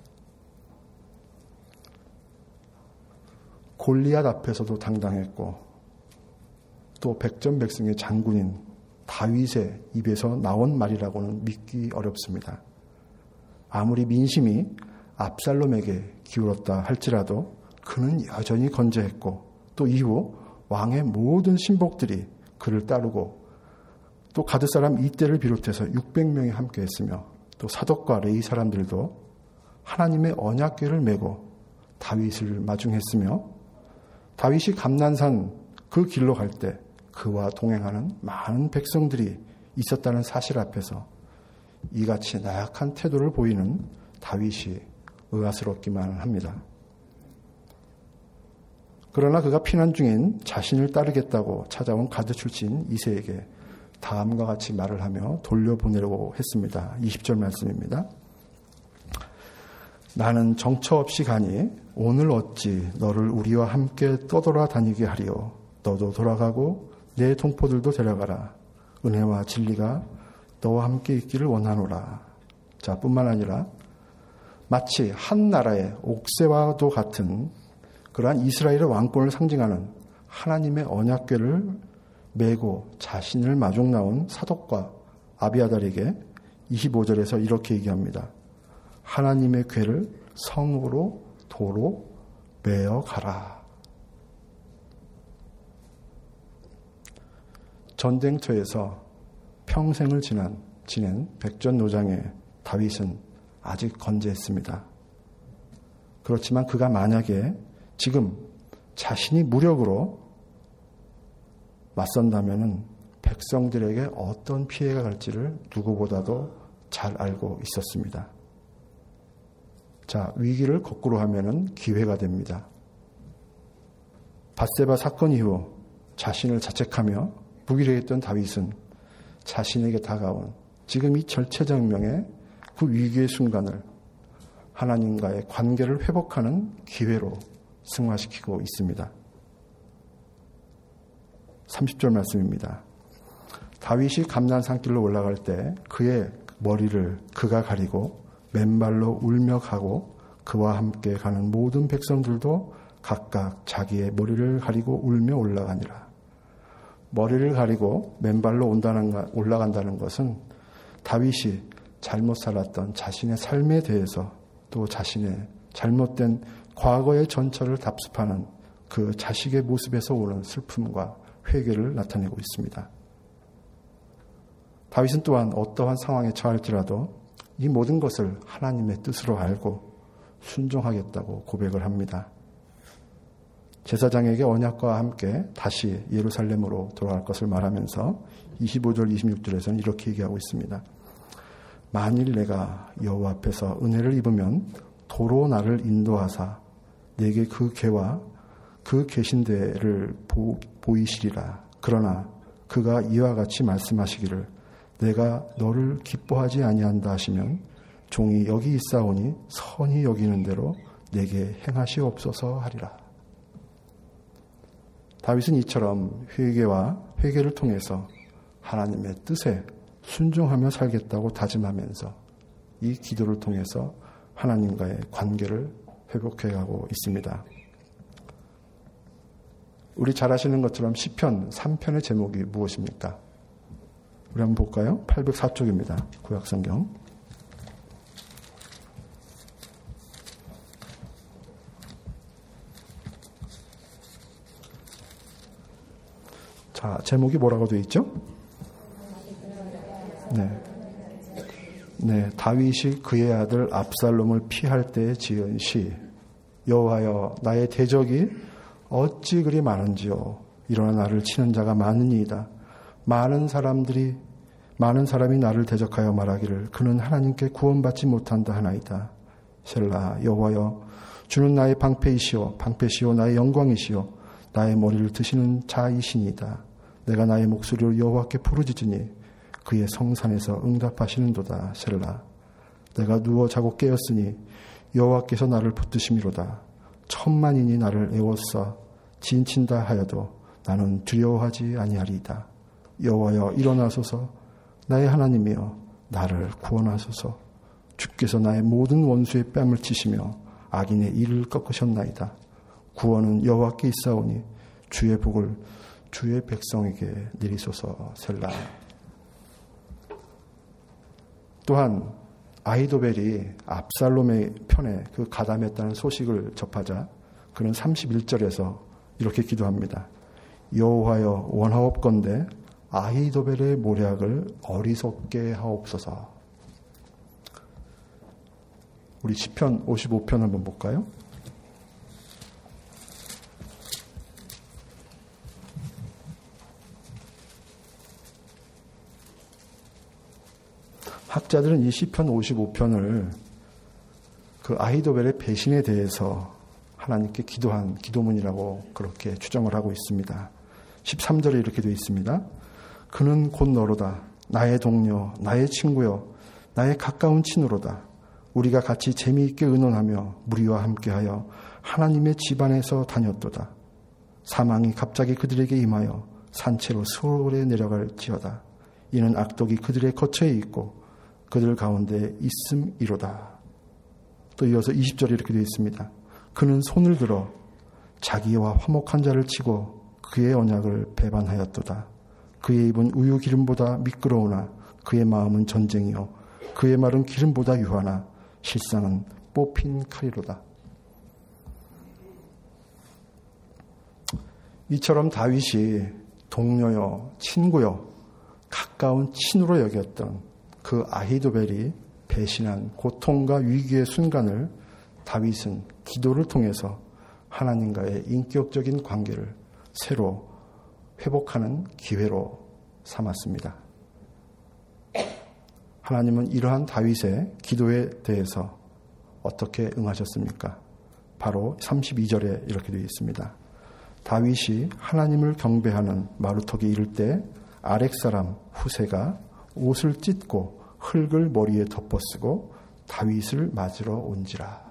S2: 골리앗 앞에서도 당당했고 또 백전백승의 장군인 다윗의 입에서 나온 말이라고는 믿기 어렵습니다. 아무리 민심이 압살롬에게 기울었다 할지라도 그는 여전히 건재했고 또 이후 왕의 모든 신복들이 그를 따르고 또 가드 사람 이때를 비롯해서 600명이 함께했으며 또 사독과 레위 사람들도 하나님의 언약궤를 메고 다윗을 마중했으며 다윗이 감난산 그 길로 갈 때 그와 동행하는 많은 백성들이 있었다는 사실 앞에서 이같이 나약한 태도를 보이는 다윗이 의아스럽기만 합니다. 그러나 그가 피난 중인 자신을 따르겠다고 찾아온 가드 출신 이새에게 다음과 같이 말을 하며 돌려보내려고 했습니다. 20절 말씀입니다. 나는 정처 없이 가니 오늘 어찌 너를 우리와 함께 떠돌아다니게 하리요. 너도 돌아가고 내 동포들도 데려가라. 은혜와 진리가 너와 함께 있기를 원하노라. 자, 뿐만 아니라 마치 한 나라의 옥새와도 같은 그러한 이스라엘의 왕권을 상징하는 하나님의 언약궤를 메고 자신을 마중 나온 사독과 아비아달에게 25절에서 이렇게 얘기합니다. 하나님의 궤를 성으로 도로 메어 가라. 전쟁터에서 평생을 지낸 백전노장의 다윗은 아직 건재했습니다. 그렇지만 그가 만약에 지금 자신이 무력으로 맞선다면은 백성들에게 어떤 피해가 갈지를 누구보다도 잘 알고 있었습니다. 자, 위기를 거꾸로 하면은 기회가 됩니다. 밧세바 사건 이후 자신을 자책하며 무기력했던 다윗은 자신에게 다가온 지금 이 절체절명의 그 위기의 순간을 하나님과의 관계를 회복하는 기회로 승화시키고 있습니다. 30절 말씀입니다. 다윗이 감난산길로 올라갈 때 그의 머리를 그가 가리고 맨발로 울며 가고 그와 함께 가는 모든 백성들도 각각 자기의 머리를 가리고 울며 올라가니라. 머리를 가리고 맨발로 올라간다는 것은 다윗이 잘못 살았던 자신의 삶에 대해서 또 자신의 잘못된 과거의 전철을 답습하는 그 자식의 모습에서 오는 슬픔과 회개를 나타내고 있습니다. 다윗은 또한 어떠한 상황에 처할지라도 이 모든 것을 하나님의 뜻으로 알고 순종하겠다고 고백을 합니다. 제사장에게 언약과 함께 다시 예루살렘으로 돌아갈 것을 말하면서 25절 26절에서는 이렇게 얘기하고 있습니다. 만일 내가 여호와 앞에서 은혜를 입으면 도로 나를 인도하사 내게 그 궤와 그 계신 데를 보이시리라. 그러나 그가 이와 같이 말씀하시기를 내가 너를 기뻐하지 아니한다 하시면 종이 여기 있사오니 선히 여기는 대로 내게 행하시옵소서 하리라. 다윗은 이처럼 회개를 통해서 하나님의 뜻에 순종하며 살겠다고 다짐하면서 이 기도를 통해서 하나님과의 관계를 회복해가고 있습니다. 우리 잘 아시는 것처럼 시편 3편의 제목이 무엇입니까? 우리 한번 볼까요? 804쪽입니다. 구약성경. 자, 제목이 뭐라고 되어 있죠? 네, 다윗이 그의 아들 압살롬을 피할 때에 지은 시. 여호와여, 나의 대적이 어찌 그리 많은지요. 일어나 나를 치는 자가 많으니이다. 많은 사람이 나를 대적하여 말하기를 그는 하나님께 구원받지 못한다 하나이다. 셀라. 여호와여, 주는 나의 방패이시오 나의 영광이시오 나의 머리를 드시는 자이시니이다. 내가 나의 목소리로 여호와께 부르짖으니 그의 성산에서 응답하시는도다. 셀라. 내가 누워 자고 깨었으니 여호와께서 나를 붙드심이로다. 천만인이 나를 애워싸 진친다 하여도 나는 두려워하지 아니하리이다. 여호와여, 일어나소서. 나의 하나님이여, 나를 구원하소서. 주께서 나의 모든 원수의 뺨을 치시며 악인의 이를 꺾으셨나이다. 구원은 여호와께 있사오니 주의 복을 주의 백성에게 내리소서. 셀라. 또한 아히도벨이 압살롬의 편에 그 가담했다는 소식을 접하자 그는 31절에서 이렇게 기도합니다. 여호와여, 원하옵건대 아히도벨의 모략을 어리석게 하옵소서. 우리 시편 55편 한번 볼까요? 학자들은 이 시편 55편을 그 아히도벨의 배신에 대해서 하나님께 기도한 기도문이라고 그렇게 추정을 하고 있습니다. 13절에 이렇게 되어 있습니다. 그는 곧 너로다. 나의 동료, 나의 친구여, 나의 가까운 친으로다. 우리가 같이 재미있게 의논하며 무리와 함께하여 하나님의 집안에서 다녔도다. 사망이 갑자기 그들에게 임하여 산채로 수월에 내려갈지어다. 이는 악독이 그들의 거처에 있고 그들 가운데 있음이로다. 또 이어서 20절에 이렇게 되어 있습니다. 그는 손을 들어 자기와 화목한 자를 치고 그의 언약을 배반하였도다. 그의 입은 우유 기름보다 미끄러우나 그의 마음은 전쟁이요 그의 말은 기름보다 유하나 실상은 뽑힌 칼이로다. 이처럼 다윗이 동료요 친구요 가까운 친으로 여겼던 그 아히도벨이 배신한 고통과 위기의 순간을 다윗은 기도를 통해서 하나님과의 인격적인 관계를 새로 회복하는 기회로 삼았습니다. 하나님은 이러한 다윗의 기도에 대해서 어떻게 응하셨습니까? 바로 32절에 이렇게 되어 있습니다. 다윗이 하나님을 경배하는 마루턱에 이를 때 아렉 사람 후세가 옷을 찢고 흙을 머리에 덮어쓰고 다윗을 맞으러 온지라.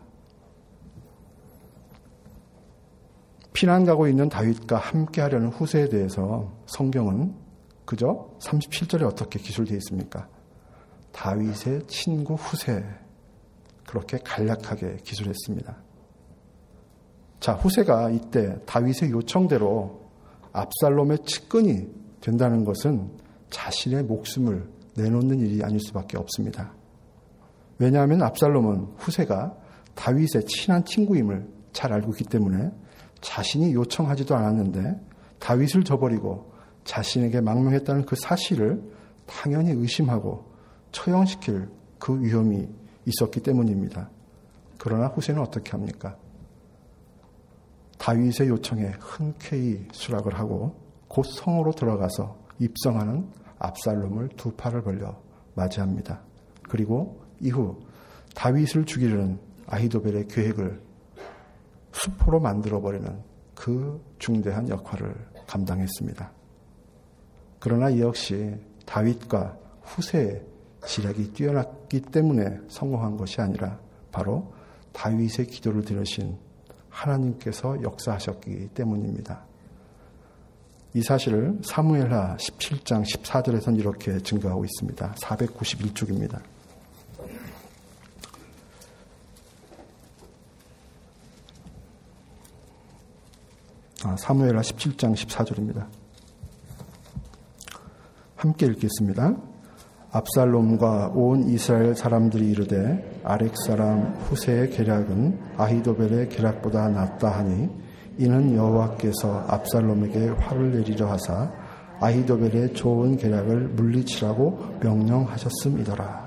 S2: 피난 가고 있는 다윗과 함께 하려는 후세에 대해서 성경은 그저 37절에 어떻게 기술되어 있습니까? 다윗의 친구 후세, 그렇게 간략하게 기술했습니다. 자, 후세가 이때 다윗의 요청대로 압살롬의 측근이 된다는 것은 자신의 목숨을 내놓는 일이 아닐 수밖에 없습니다. 왜냐하면 압살롬은 후세가 다윗의 친한 친구임을 잘 알고 있기 때문에 자신이 요청하지도 않았는데 다윗을 저버리고 자신에게 망명했다는 그 사실을 당연히 의심하고 처형시킬 그 위험이 있었기 때문입니다. 그러나 후세는 어떻게 합니까? 다윗의 요청에 흔쾌히 수락을 하고 곧 성으로 들어가서 입성하는 압살롬을 두 팔을 벌려 맞이합니다. 그리고 이후 다윗을 죽이려는 아히도벨의 계획을 수포로 만들어버리는 그 중대한 역할을 감당했습니다. 그러나 이 역시 다윗과 후세의 지략이 뛰어났기 때문에 성공한 것이 아니라 바로 다윗의 기도를 들으신 하나님께서 역사하셨기 때문입니다. 이 사실을 사무엘하 17장 14절에서는 이렇게 증거하고 있습니다. 491쪽입니다. 사무엘하 17장 14절입니다. 함께 읽겠습니다. 압살롬과 온 이스라엘 사람들이 이르되 아렉 사람 후세의 계략은 아히도벨의 계략보다 낫다 하니 이는 여호와께서 압살롬에게 화를 내리려 하사 아히도벨의 좋은 계략을 물리치라고 명령하셨음이더라.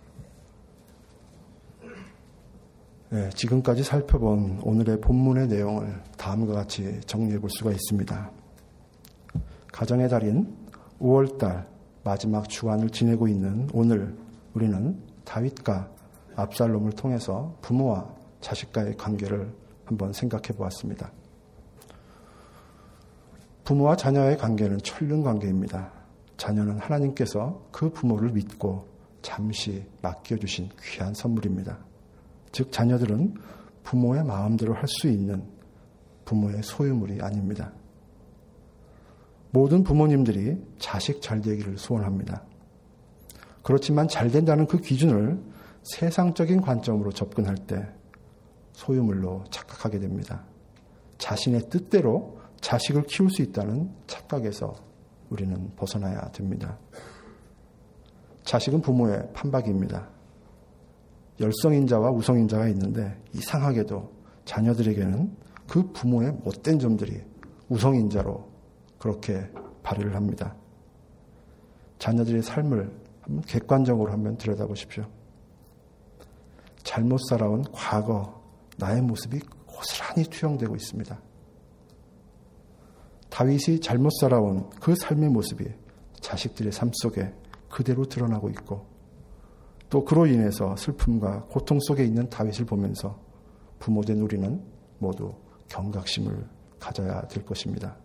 S2: 네, 지금까지 살펴본 오늘의 본문의 내용을 다음과 같이 정리해 볼 수가 있습니다. 가정의 달인 5월달 마지막 주간을 지내고 있는 오늘 우리는 다윗과 압살롬을 통해서 부모와 자식과의 관계를 한번 생각해 보았습니다. 부모와 자녀의 관계는 천륜 관계입니다. 자녀는 하나님께서 그 부모를 믿고 잠시 맡겨주신 귀한 선물입니다. 즉 자녀들은 부모의 마음대로 할 수 있는 부모의 소유물이 아닙니다. 모든 부모님들이 자식 잘 되기를 소원합니다. 그렇지만 잘 된다는 그 기준을 세상적인 관점으로 접근할 때 소유물로 착각하게 됩니다. 자신의 뜻대로 자식을 키울 수 있다는 착각에서 우리는 벗어나야 됩니다. 자식은 부모의 판박입니다. 열성인자와 우성인자가 있는데 이상하게도 자녀들에게는 그 부모의 못된 점들이 우성인자로 그렇게 발휘를 합니다. 자녀들의 삶을 한번 객관적으로 한번 들여다보십시오. 잘못 살아온 과거 나의 모습이 고스란히 투영되고 있습니다. 다윗이 잘못 살아온 그 삶의 모습이 자식들의 삶 속에 그대로 드러나고 있고, 또 그로 인해서 슬픔과 고통 속에 있는 다윗을 보면서 부모된 우리는 모두 경각심을 가져야 될 것입니다.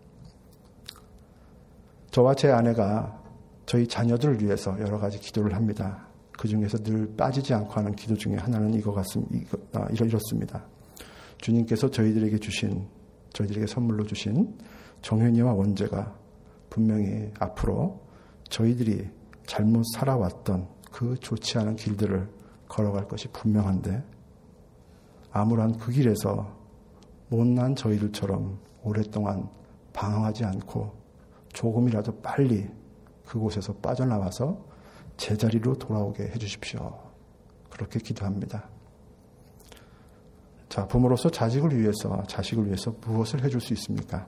S2: 저와 제 아내가 저희 자녀들을 위해서 여러 가지 기도를 합니다. 그 중에서 늘 빠지지 않고 하는 기도 중에 하나는 이렇습니다. 주님께서 저희들에게 선물로 주신 정현이와 원재가 분명히 앞으로 저희들이 잘못 살아왔던 그 좋지 않은 길들을 걸어갈 것이 분명한데, 아무런 그 길에서 못난 저희들처럼 오랫동안 방황하지 않고 조금이라도 빨리 그곳에서 빠져나와서 제자리로 돌아오게 해주십시오. 그렇게 기도합니다. 자, 부모로서 자식을 위해서 무엇을 해줄 수 있습니까?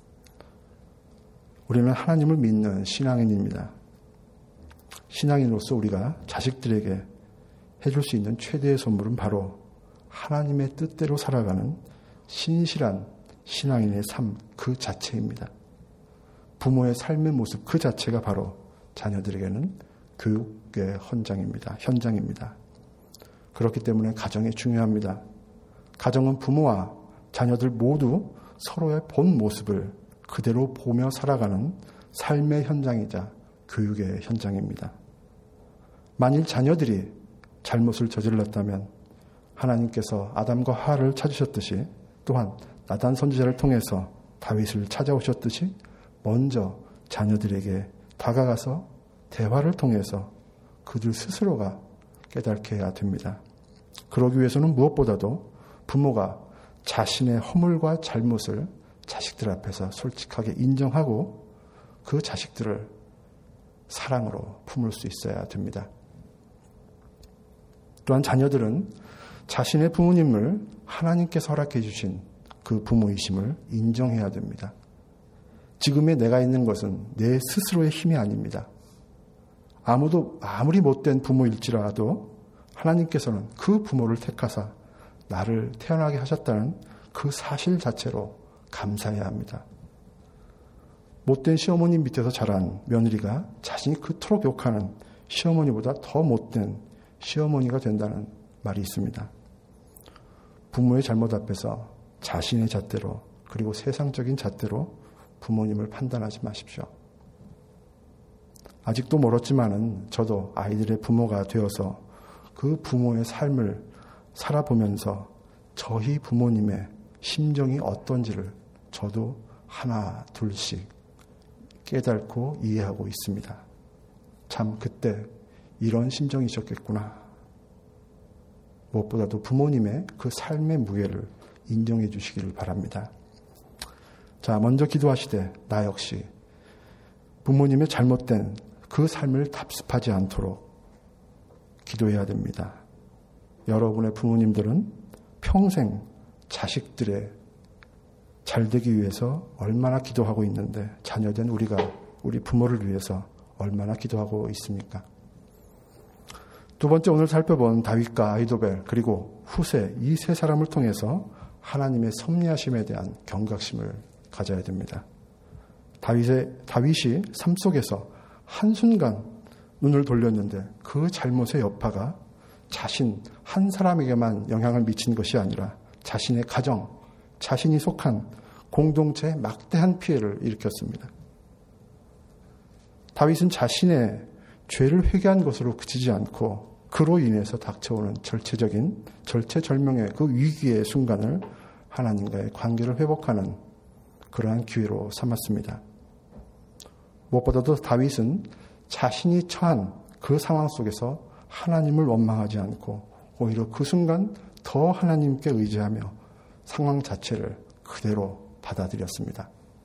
S2: 우리는 하나님을 믿는 신앙인입니다. 신앙인으로서 우리가 자식들에게 해줄 수 있는 최대의 선물은 바로 하나님의 뜻대로 살아가는 신실한 신앙인의 삶 그 자체입니다. 부모의 삶의 모습 그 자체가 바로 자녀들에게는 교육의 현장입니다. 그렇기 때문에 가정이 중요합니다. 가정은 부모와 자녀들 모두 서로의 본 모습을 그대로 보며 살아가는 삶의 현장이자 교육의 현장입니다. 만일 자녀들이 잘못을 저질렀다면 하나님께서 아담과 하와를 찾으셨듯이, 또한 나단 선지자를 통해서 다윗을 찾아오셨듯이 먼저 자녀들에게 다가가서 대화를 통해서 그들 스스로가 깨닫게 해야 됩니다. 그러기 위해서는 무엇보다도 부모가 자신의 허물과 잘못을 자식들 앞에서 솔직하게 인정하고 그 자식들을 사랑으로 품을 수 있어야 됩니다. 또한 자녀들은 자신의 부모님을 하나님께서 허락해 주신 그 부모이심을 인정해야 됩니다. 지금의 내가 있는 것은 내 스스로의 힘이 아닙니다. 아무리 못된 부모일지라도 하나님께서는 그 부모를 택하사 나를 태어나게 하셨다는 그 사실 자체로 감사해야 합니다. 못된 시어머니 밑에서 자란 며느리가 자신이 그토록 욕하는 시어머니보다 더 못된 시어머니가 된다는 말이 있습니다. 부모의 잘못 앞에서 자신의 잣대로, 그리고 세상적인 잣대로 부모님을 판단하지 마십시오. 아직도 멀었지만은 저도 아이들의 부모가 되어서 그 부모의 삶을 살아보면서 저희 부모님의 심정이 어떤지를 저도 하나 둘씩 깨닫고 이해하고 있습니다. 참 그때 이런 심정이셨겠구나. 무엇보다도 부모님의 그 삶의 무게를 인정해 주시기를 바랍니다. 자, 먼저 기도하시되 나 역시 부모님의 잘못된 그 삶을 답습하지 않도록 기도해야 됩니다. 여러분의 부모님들은 평생 자식들의 잘되기 위해서 얼마나 기도하고 있는데, 자녀된 우리가 우리 부모를 위해서 얼마나 기도하고 있습니까? 두 번째, 오늘 살펴본 다윗과 아히도벨 그리고 후세, 이 세 사람을 통해서 하나님의 섭리하심에 대한 경각심을 가져야 됩니다. 다윗이 삶 속에서 한순간 눈을 돌렸는데 그 잘못의 여파가 자신 한 사람에게만 영향을 미친 것이 아니라 자신의 가정, 자신이 속한 공동체에 막대한 피해를 일으켰습니다. 다윗은 자신의 죄를 회개한 것으로 그치지 않고 그로 인해서 닥쳐오는 절체절명의 그 위기의 순간을 하나님과의 관계를 회복하는 그러한 기회로 삼았습니다. 무엇보다도 다윗은 자신이 처한 그 상황 속에서 하나님을 원망하지 않고 오히려 그 순간 더 하나님께 의지하며 상황 자체를 그대로 받아들였습니다.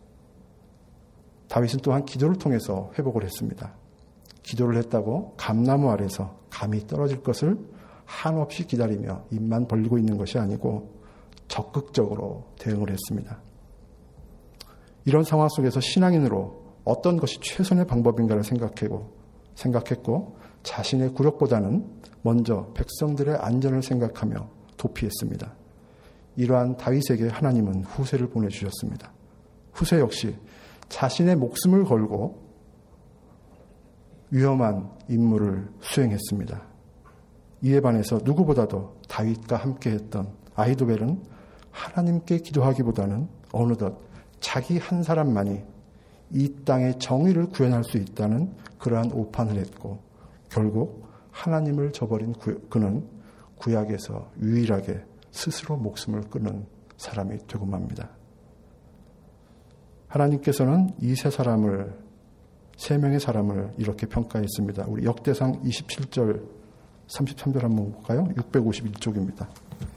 S2: 다윗은 또한 기도를 통해서 회복을 했습니다. 기도를 했다고 감나무 아래서 감이 떨어질 것을 한없이 기다리며 입만 벌리고 있는 것이 아니고 적극적으로 대응을 했습니다. 이런 상황 속에서 신앙인으로 어떤 것이 최선의 방법인가를 생각하고 생각했고 자신의 굴욕보다는 먼저 백성들의 안전을 생각하며 도피했습니다. 이러한 다윗에게 하나님은 후세를 보내주셨습니다. 후세 역시 자신의 목숨을 걸고 위험한 임무를 수행했습니다. 이에 반해서 누구보다도 다윗과 함께했던 아히도벨은 하나님께 기도하기보다는 어느덧 자기 한 사람만이 이 땅의 정의를 구현할 수 있다는 그러한 오판을 했고 결국 하나님을 저버린 그는 구약에서 유일하게 스스로 목숨을 끊은 사람이 되고 맙니다. 하나님께서는 이 세 명의 사람을 이렇게 평가했습니다. 우리 역대상 27절 33절 한번 볼까요? 651쪽입니다.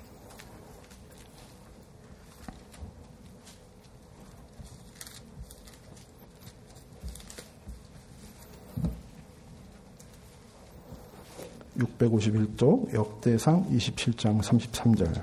S2: (651쪽) 역대상 27장 33절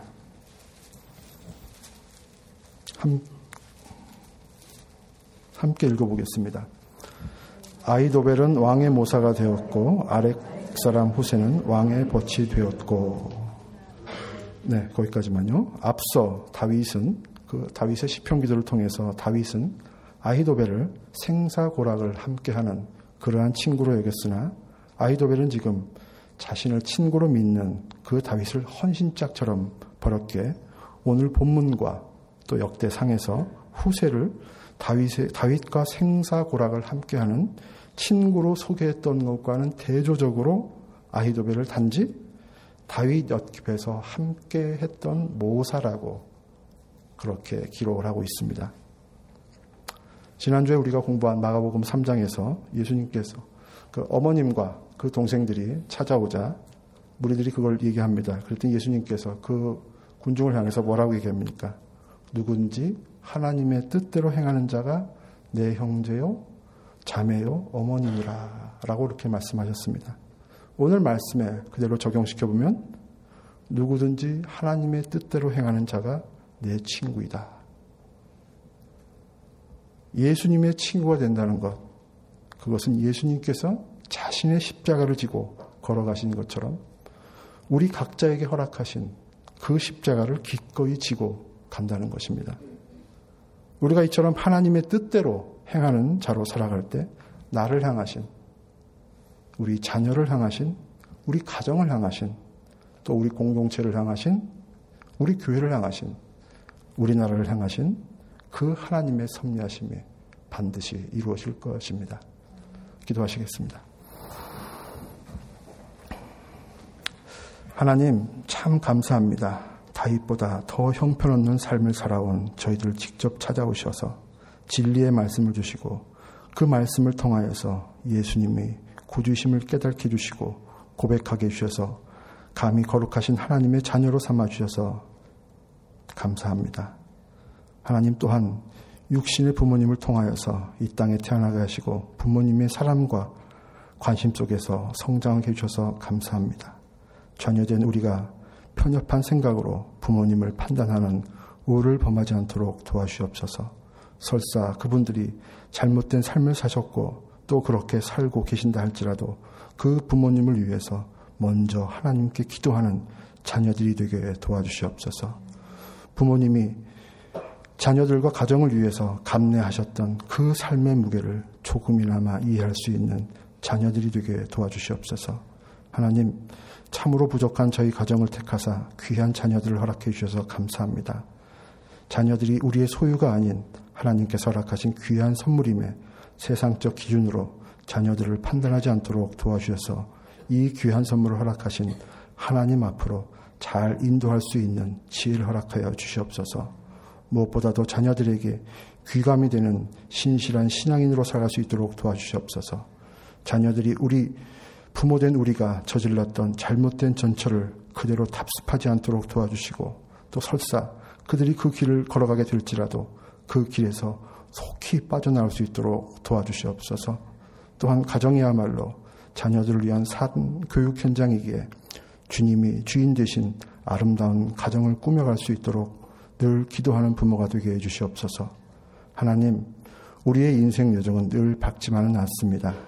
S2: 함께 읽어보겠습니다. 아히도벨은 왕의 모사가 되었고 아렉 사람 후세는 왕의 벗이 되었고. 네, 거기까지만요. 앞서 다윗의 시편 기도를 통해서 다윗은 아히도벨을 생사고락을 함께하는 그러한 친구로 여겼으나 아히도벨은 지금 자신을 친구로 믿는 그 다윗을 헌신짝처럼 버렸기에 오늘 본문과 또 역대상에서 후세를 다윗과 생사고락을 함께하는 친구로 소개했던 것과는 대조적으로 아히도벨을 단지 다윗 옆에서 함께했던 모사라고 그렇게 기록을 하고 있습니다. 지난주에 우리가 공부한 마가복음 3장에서 예수님께서 그 어머님과 그 동생들이 찾아오자 무리들이 그걸 얘기합니다. 그랬더니 예수님께서 그 군중을 향해서 뭐라고 얘기합니까? 누군지 하나님의 뜻대로 행하는 자가 내 형제요, 자매요, 어머니니라 라고 이렇게 말씀하셨습니다. 오늘 말씀에 그대로 적용시켜보면 누구든지 하나님의 뜻대로 행하는 자가 내 친구이다. 예수님의 친구가 된다는 것, 그것은 예수님께서 자신의 십자가를 지고 걸어가신 것처럼 우리 각자에게 허락하신 그 십자가를 기꺼이 지고 간다는 것입니다. 우리가 이처럼 하나님의 뜻대로 행하는 자로 살아갈 때 나를 향하신, 우리 자녀를 향하신, 우리 가정을 향하신, 또 우리 공동체를 향하신, 우리 교회를 향하신, 우리나라를 향하신 그 하나님의 섭리하심이 반드시 이루어질 것입니다. 기도하시겠습니다. 하나님 참 감사합니다. 다윗보다 더 형편없는 삶을 살아온 저희들 직접 찾아오셔서 진리의 말씀을 주시고 그 말씀을 통하여서 예수님의 구주심을 깨닫게 해주시고 고백하게 해주셔서 감히 거룩하신 하나님의 자녀로 삼아주셔서 감사합니다. 하나님 또한 육신의 부모님을 통하여서 이 땅에 태어나게 하시고 부모님의 사랑과 관심 속에서 성장하게 해주셔서 감사합니다. 자녀된 우리가 편협한 생각으로 부모님을 판단하는 우를 범하지 않도록 도와주시옵소서. 설사 그분들이 잘못된 삶을 사셨고 또 그렇게 살고 계신다 할지라도 그 부모님을 위해서 먼저 하나님께 기도하는 자녀들이 되게 도와주시옵소서. 부모님이 자녀들과 가정을 위해서 감내하셨던 그 삶의 무게를 조금이나마 이해할 수 있는 자녀들이 되게 도와주시옵소서. 하나님, 참으로 부족한 저희 가정을 택하사 귀한 자녀들을 허락해 주셔서 감사합니다. 자녀들이 우리의 소유가 아닌 하나님께서 허락하신 귀한 선물임에 세상적 기준으로 자녀들을 판단하지 않도록 도와주셔서 이 귀한 선물을 허락하신 하나님 앞으로 잘 인도할 수 있는 지혜를 허락하여 주시옵소서. 무엇보다도 자녀들에게 귀감이 되는 신실한 신앙인으로 살아갈 수 있도록 도와주시옵소서. 자녀들이 우리 부모된 우리가 저질렀던 잘못된 전철을 그대로 답습하지 않도록 도와주시고 또 설사 그들이 그 길을 걸어가게 될지라도 그 길에서 속히 빠져나올 수 있도록 도와주시옵소서. 또한 가정이야말로 자녀들을 위한 산 교육 현장이기에 주님이 주인 되신 아름다운 가정을 꾸며갈 수 있도록 늘 기도하는 부모가 되게 해주시옵소서. 하나님, 우리의 인생 여정은 늘 밝지만은 않습니다.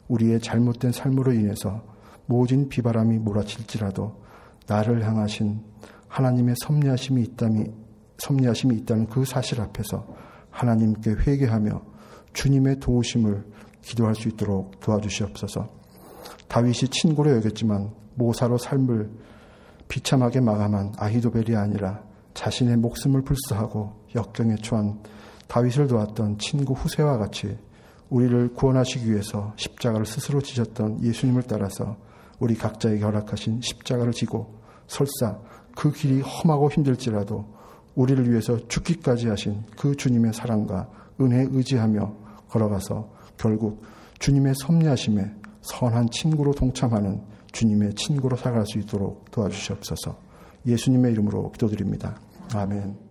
S2: 우리의 잘못된 삶으로 인해서 모진 비바람이 몰아칠지라도 나를 향하신 하나님의 섭리하심이 있다는 그 사실 앞에서 하나님께 회개하며 주님의 도우심을 기도할 수 있도록 도와주시옵소서. 다윗이 친구로 여겼지만 모사로 삶을 비참하게 마감한 아히도벨이 아니라 자신의 목숨을 불사하고 역경에 처한 다윗을 도왔던 친구 후세와 같이 우리를 구원하시기 위해서 십자가를 스스로 지셨던 예수님을 따라서 우리 각자에게 허락하신 십자가를 지고 설사 그 길이 험하고 힘들지라도 우리를 위해서 죽기까지 하신 그 주님의 사랑과 은혜에 의지하며 걸어가서 결국 주님의 섭리하심에 선한 친구로 동참하는 주님의 친구로 살아갈 수 있도록 도와주시옵소서. 예수님의 이름으로 기도드립니다. 아멘.